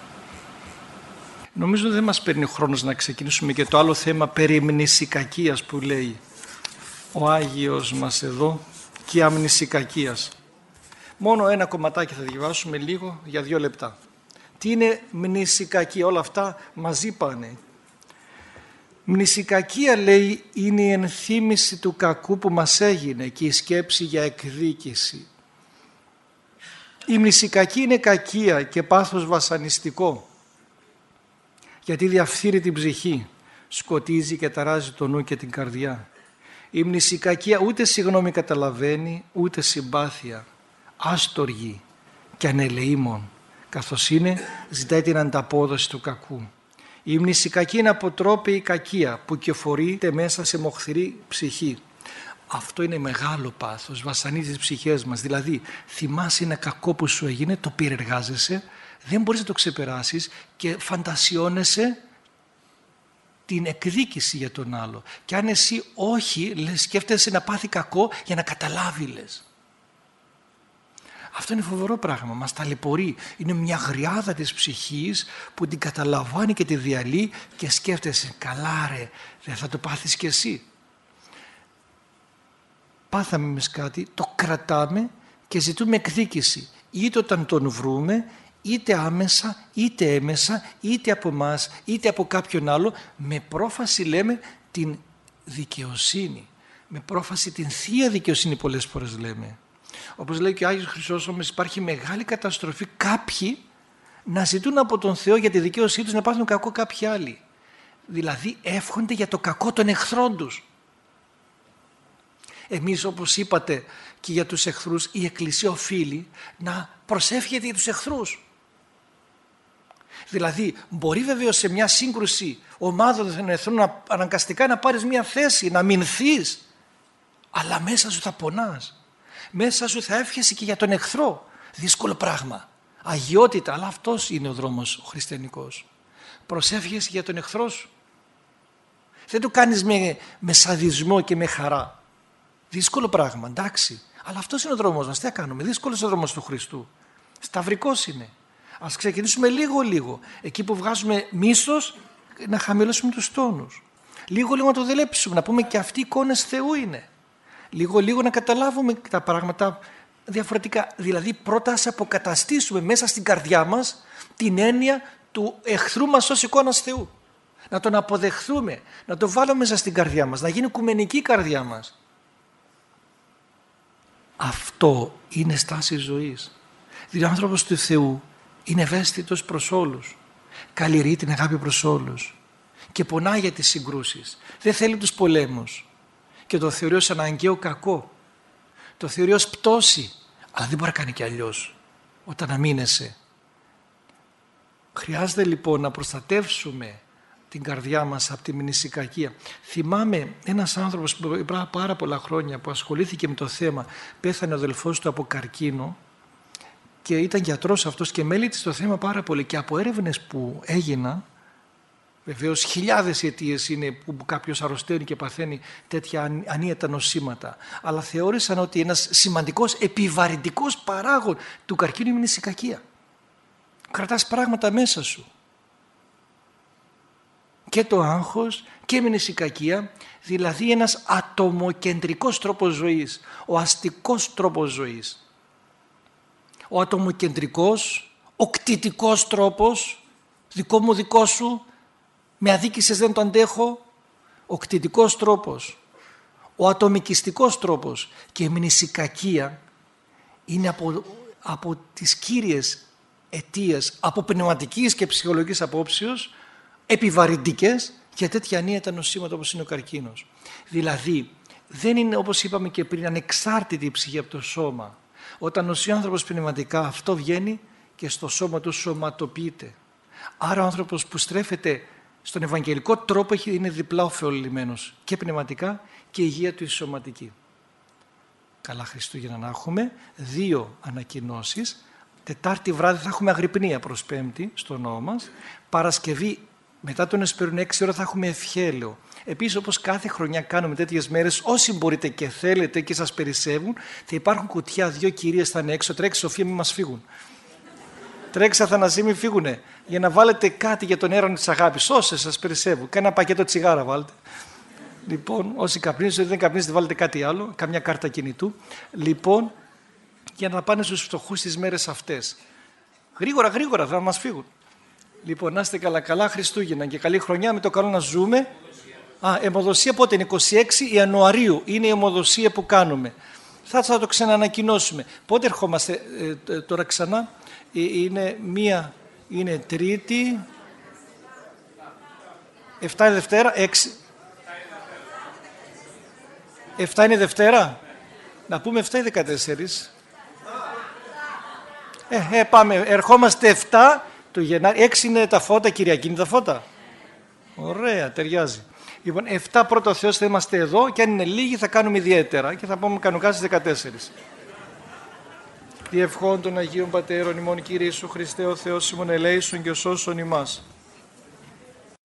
Νομίζω δεν μας παίρνει ο χρόνος να ξεκινήσουμε και το άλλο θέμα περί μνησικακίας που λέει ο Άγιος μας εδώ και αμνησικακίας. Μόνο ένα κομματάκι θα διαβάσουμε λίγο για 2 λεπτά. Τι είναι μνησικακία? Όλα αυτά μαζί πάνε. Μνησικακία, λέει, είναι η ενθύμηση του κακού που μας έγινε και η σκέψη για εκδίκηση. Η μνησικακία είναι κακία και πάθος βασανιστικό, γιατί διαφθείρει την ψυχή, σκοτίζει και ταράζει το νου και την καρδιά. Η μνησικακία ούτε συγγνώμη καταλαβαίνει, ούτε συμπάθεια, άστοργη και ανελεήμων, καθώς είναι ζητάει την ανταπόδοση του κακού. Η μνησικακία είναι αποτρόπαιη κακία που κυοφορείται μέσα σε μοχθηρή ψυχή. Αυτό είναι μεγάλο πάθος, βασανίζει τις ψυχές μας. Δηλαδή θυμάσαι ένα κακό που σου έγινε, το πυρεργάζεσαι, δεν μπορείς να το ξεπεράσεις και φαντασιώνεσαι την εκδίκηση για τον άλλο. Και αν εσύ όχι, σκέφτεσαι να πάθει κακό για να καταλάβει, λες. Αυτό είναι φοβερό πράγμα, μας ταλαιπωρεί. Είναι μια γριάδα της ψυχής που την καταλαμβάνει και τη διαλύει και σκέφτεσαι, καλά ρε, δεν θα το πάθεις κι εσύ. Πάθαμε εμείς κάτι, το κρατάμε και ζητούμε εκδίκηση. Είτε όταν τον βρούμε, είτε άμεσα, είτε έμεσα, είτε από μας, είτε από κάποιον άλλο, με πρόφαση λέμε την δικαιοσύνη. Με πρόφαση την θεία δικαιοσύνη πολλές φορές λέμε. Όπως λέει και ο Άγιος Χρυσόστομος, υπάρχει μεγάλη καταστροφή κάποιοι να ζητούν από τον Θεό για τη δικαίωσή τους να πάθουν κακό κάποιοι άλλοι. Δηλαδή εύχονται για το κακό των εχθρών τους. Εμείς, όπως είπατε και για τους εχθρούς, η Εκκλησία οφείλει να προσεύχεται για τους εχθρούς. Δηλαδή μπορεί βεβαίως σε μια σύγκρουση ομάδων των εχθρών αναγκαστικά να πάρεις μια θέση, να μηνθείς, αλλά μέσα σου θα πονάς. Μέσα σου θα εύχεσαι και για τον εχθρό. Δύσκολο πράγμα. Αγιότητα, αλλά αυτός είναι ο δρόμος ο χριστιανικός. Προσεύχεσαι για τον εχθρό σου. Δεν το κάνεις με σαδισμό και με χαρά. Δύσκολο πράγμα, εντάξει. Αλλά αυτός είναι ο δρόμος μας. Τι θα κάνουμε? Δύσκολος ο δρόμος του Χριστού. Σταυρικός είναι. Ας ξεκινήσουμε λίγο-λίγο. Εκεί που βγάζουμε μίσος, να χαμηλώσουμε τους τόνους. Λίγο να το δουλέψουμε, να πούμε και αυτοί εικόνες Θεού είναι. Λίγο να καταλάβουμε τα πράγματα διαφορετικά. Δηλαδή πρώτα ας αποκαταστήσουμε μέσα στην καρδιά μας την έννοια του εχθρού μας ως εικόνας Θεού. Να τον αποδεχθούμε, να το βάλουμε μέσα στην καρδιά μας, να γίνει οικουμενική η καρδιά μας. Αυτό είναι στάση ζωής. Δηλαδή ο άνθρωπος του Θεού είναι ευαίσθητος προς όλους. Καλλιεργεί την αγάπη προς όλους. Και πονάει για τις συγκρούσεις. Δεν θέλει τους πολέμους. Και το θεωρεί ως αναγκαίο κακό. Το θεωρεί ως πτώση. Αλλά δεν μπορεί να κάνει κι αλλιώς όταν αμήνεσαι. Χρειάζεται λοιπόν να προστατεύσουμε την καρδιά μας από τη μνησικακία. Θυμάμαι ένας άνθρωπος που πάρα πολλά χρόνια που ασχολήθηκε με το θέμα, πέθανε ο αδελφός του από καρκίνο και ήταν γιατρός αυτός και μέλητη στο θέμα πάρα πολύ, και από έρευνες που έγιναν, βεβαίως χιλιάδες αιτίες είναι που κάποιος αρρωσταίνει και παθαίνει τέτοια ανίατα νοσήματα, αλλά θεώρησαν ότι ένας σημαντικός επιβαρυντικός παράγων του καρκίνου είναι η μνησικακία. Κρατάς πράγματα μέσα σου. Και το άγχος και η μνησικακία, δηλαδή ένας ατομοκεντρικός τρόπος ζωής, ο αστικός τρόπος ζωής. Ο ατομοκεντρικός, ο κτητικός τρόπος, δικό μου δικό σου, με αδίκησες δεν το αντέχω, ο κτητικός τρόπος, ο ατομικιστικός τρόπος και η μνησικακία είναι από τις κύριες αιτίες από πνευματικής και ψυχολογικής απόψεως επιβαρυντικές για τέτοια ανίατα νοσήματα όπως είναι ο καρκίνος. Δηλαδή δεν είναι, όπως είπαμε και πριν, ανεξάρτητη η ψυχή από το σώμα. Όταν νοσεί ο άνθρωπος πνευματικά, αυτό βγαίνει και στο σώμα του σωματοποιείται. Άρα ο άνθρωπος που στρέφεται στον ευαγγελικό τρόπο είναι διπλά ωφελημένος και πνευματικά και η υγεία του η σωματική. Καλά Χριστούγεννα να έχουμε. 2 ανακοινώσεις. Τετάρτη βράδυ θα έχουμε αγρυπνία προς Πέμπτη στο ναό μας. Παρασκευή μετά τον Εσπερούν 6 ώρα θα έχουμε ευχέλαιο. Επίσης, όπως κάθε χρονιά κάνουμε τέτοιες μέρες, όσοι μπορείτε και θέλετε και σας περισσεύουν, θα υπάρχουν κουτιά, 2 κυρίες θα είναι έξω. Τρέξει Σοφία, μην μας φύγουν. Τρέξει Αθανασία, μην φύγουνε. Για να βάλετε κάτι για τον έρανο της αγάπης. Όσοι σας περισσεύουν. Κάνα πακέτο τσιγάρα βάλτε. Λοιπόν, όσοι καπνίζετε, δεν καπνίζετε, βάλετε κάτι άλλο. Καμιά κάρτα κινητού. Λοιπόν, για να πάνε στους φτωχούς τις μέρες αυτές. Γρήγορα θα μας φύγουν. Λοιπόν, να είστε καλά Χριστούγεννα και καλή χρονιά, με το καλό να ζούμε. Αιμοδοσία πότε είναι? 26 Ιανουαρίου είναι η αιμοδοσία που κάνουμε. Θα το ξαναανακοινώσουμε. Πότε ερχόμαστε τώρα ξανά? Είναι Τρίτη, 7 είναι Δευτέρα, 6. 7 είναι Δευτέρα. Να πούμε 7 ή 14. Πάμε, ερχόμαστε 7 του Γενάρη, 6 είναι τα φώτα, Κυριακή είναι τα φώτα. Ωραία, ταιριάζει. Λοιπόν, 7 πρώτο Θεός θα είμαστε εδώ και αν είναι λίγοι θα κάνουμε ιδιαίτερα και θα πάμε κανονικά στις 14. Διευχών των Αγίων Πατέρων ημών Κύριε Ιησού Χριστέ ο Θεός ημών ελέησον και σώσον ημάς.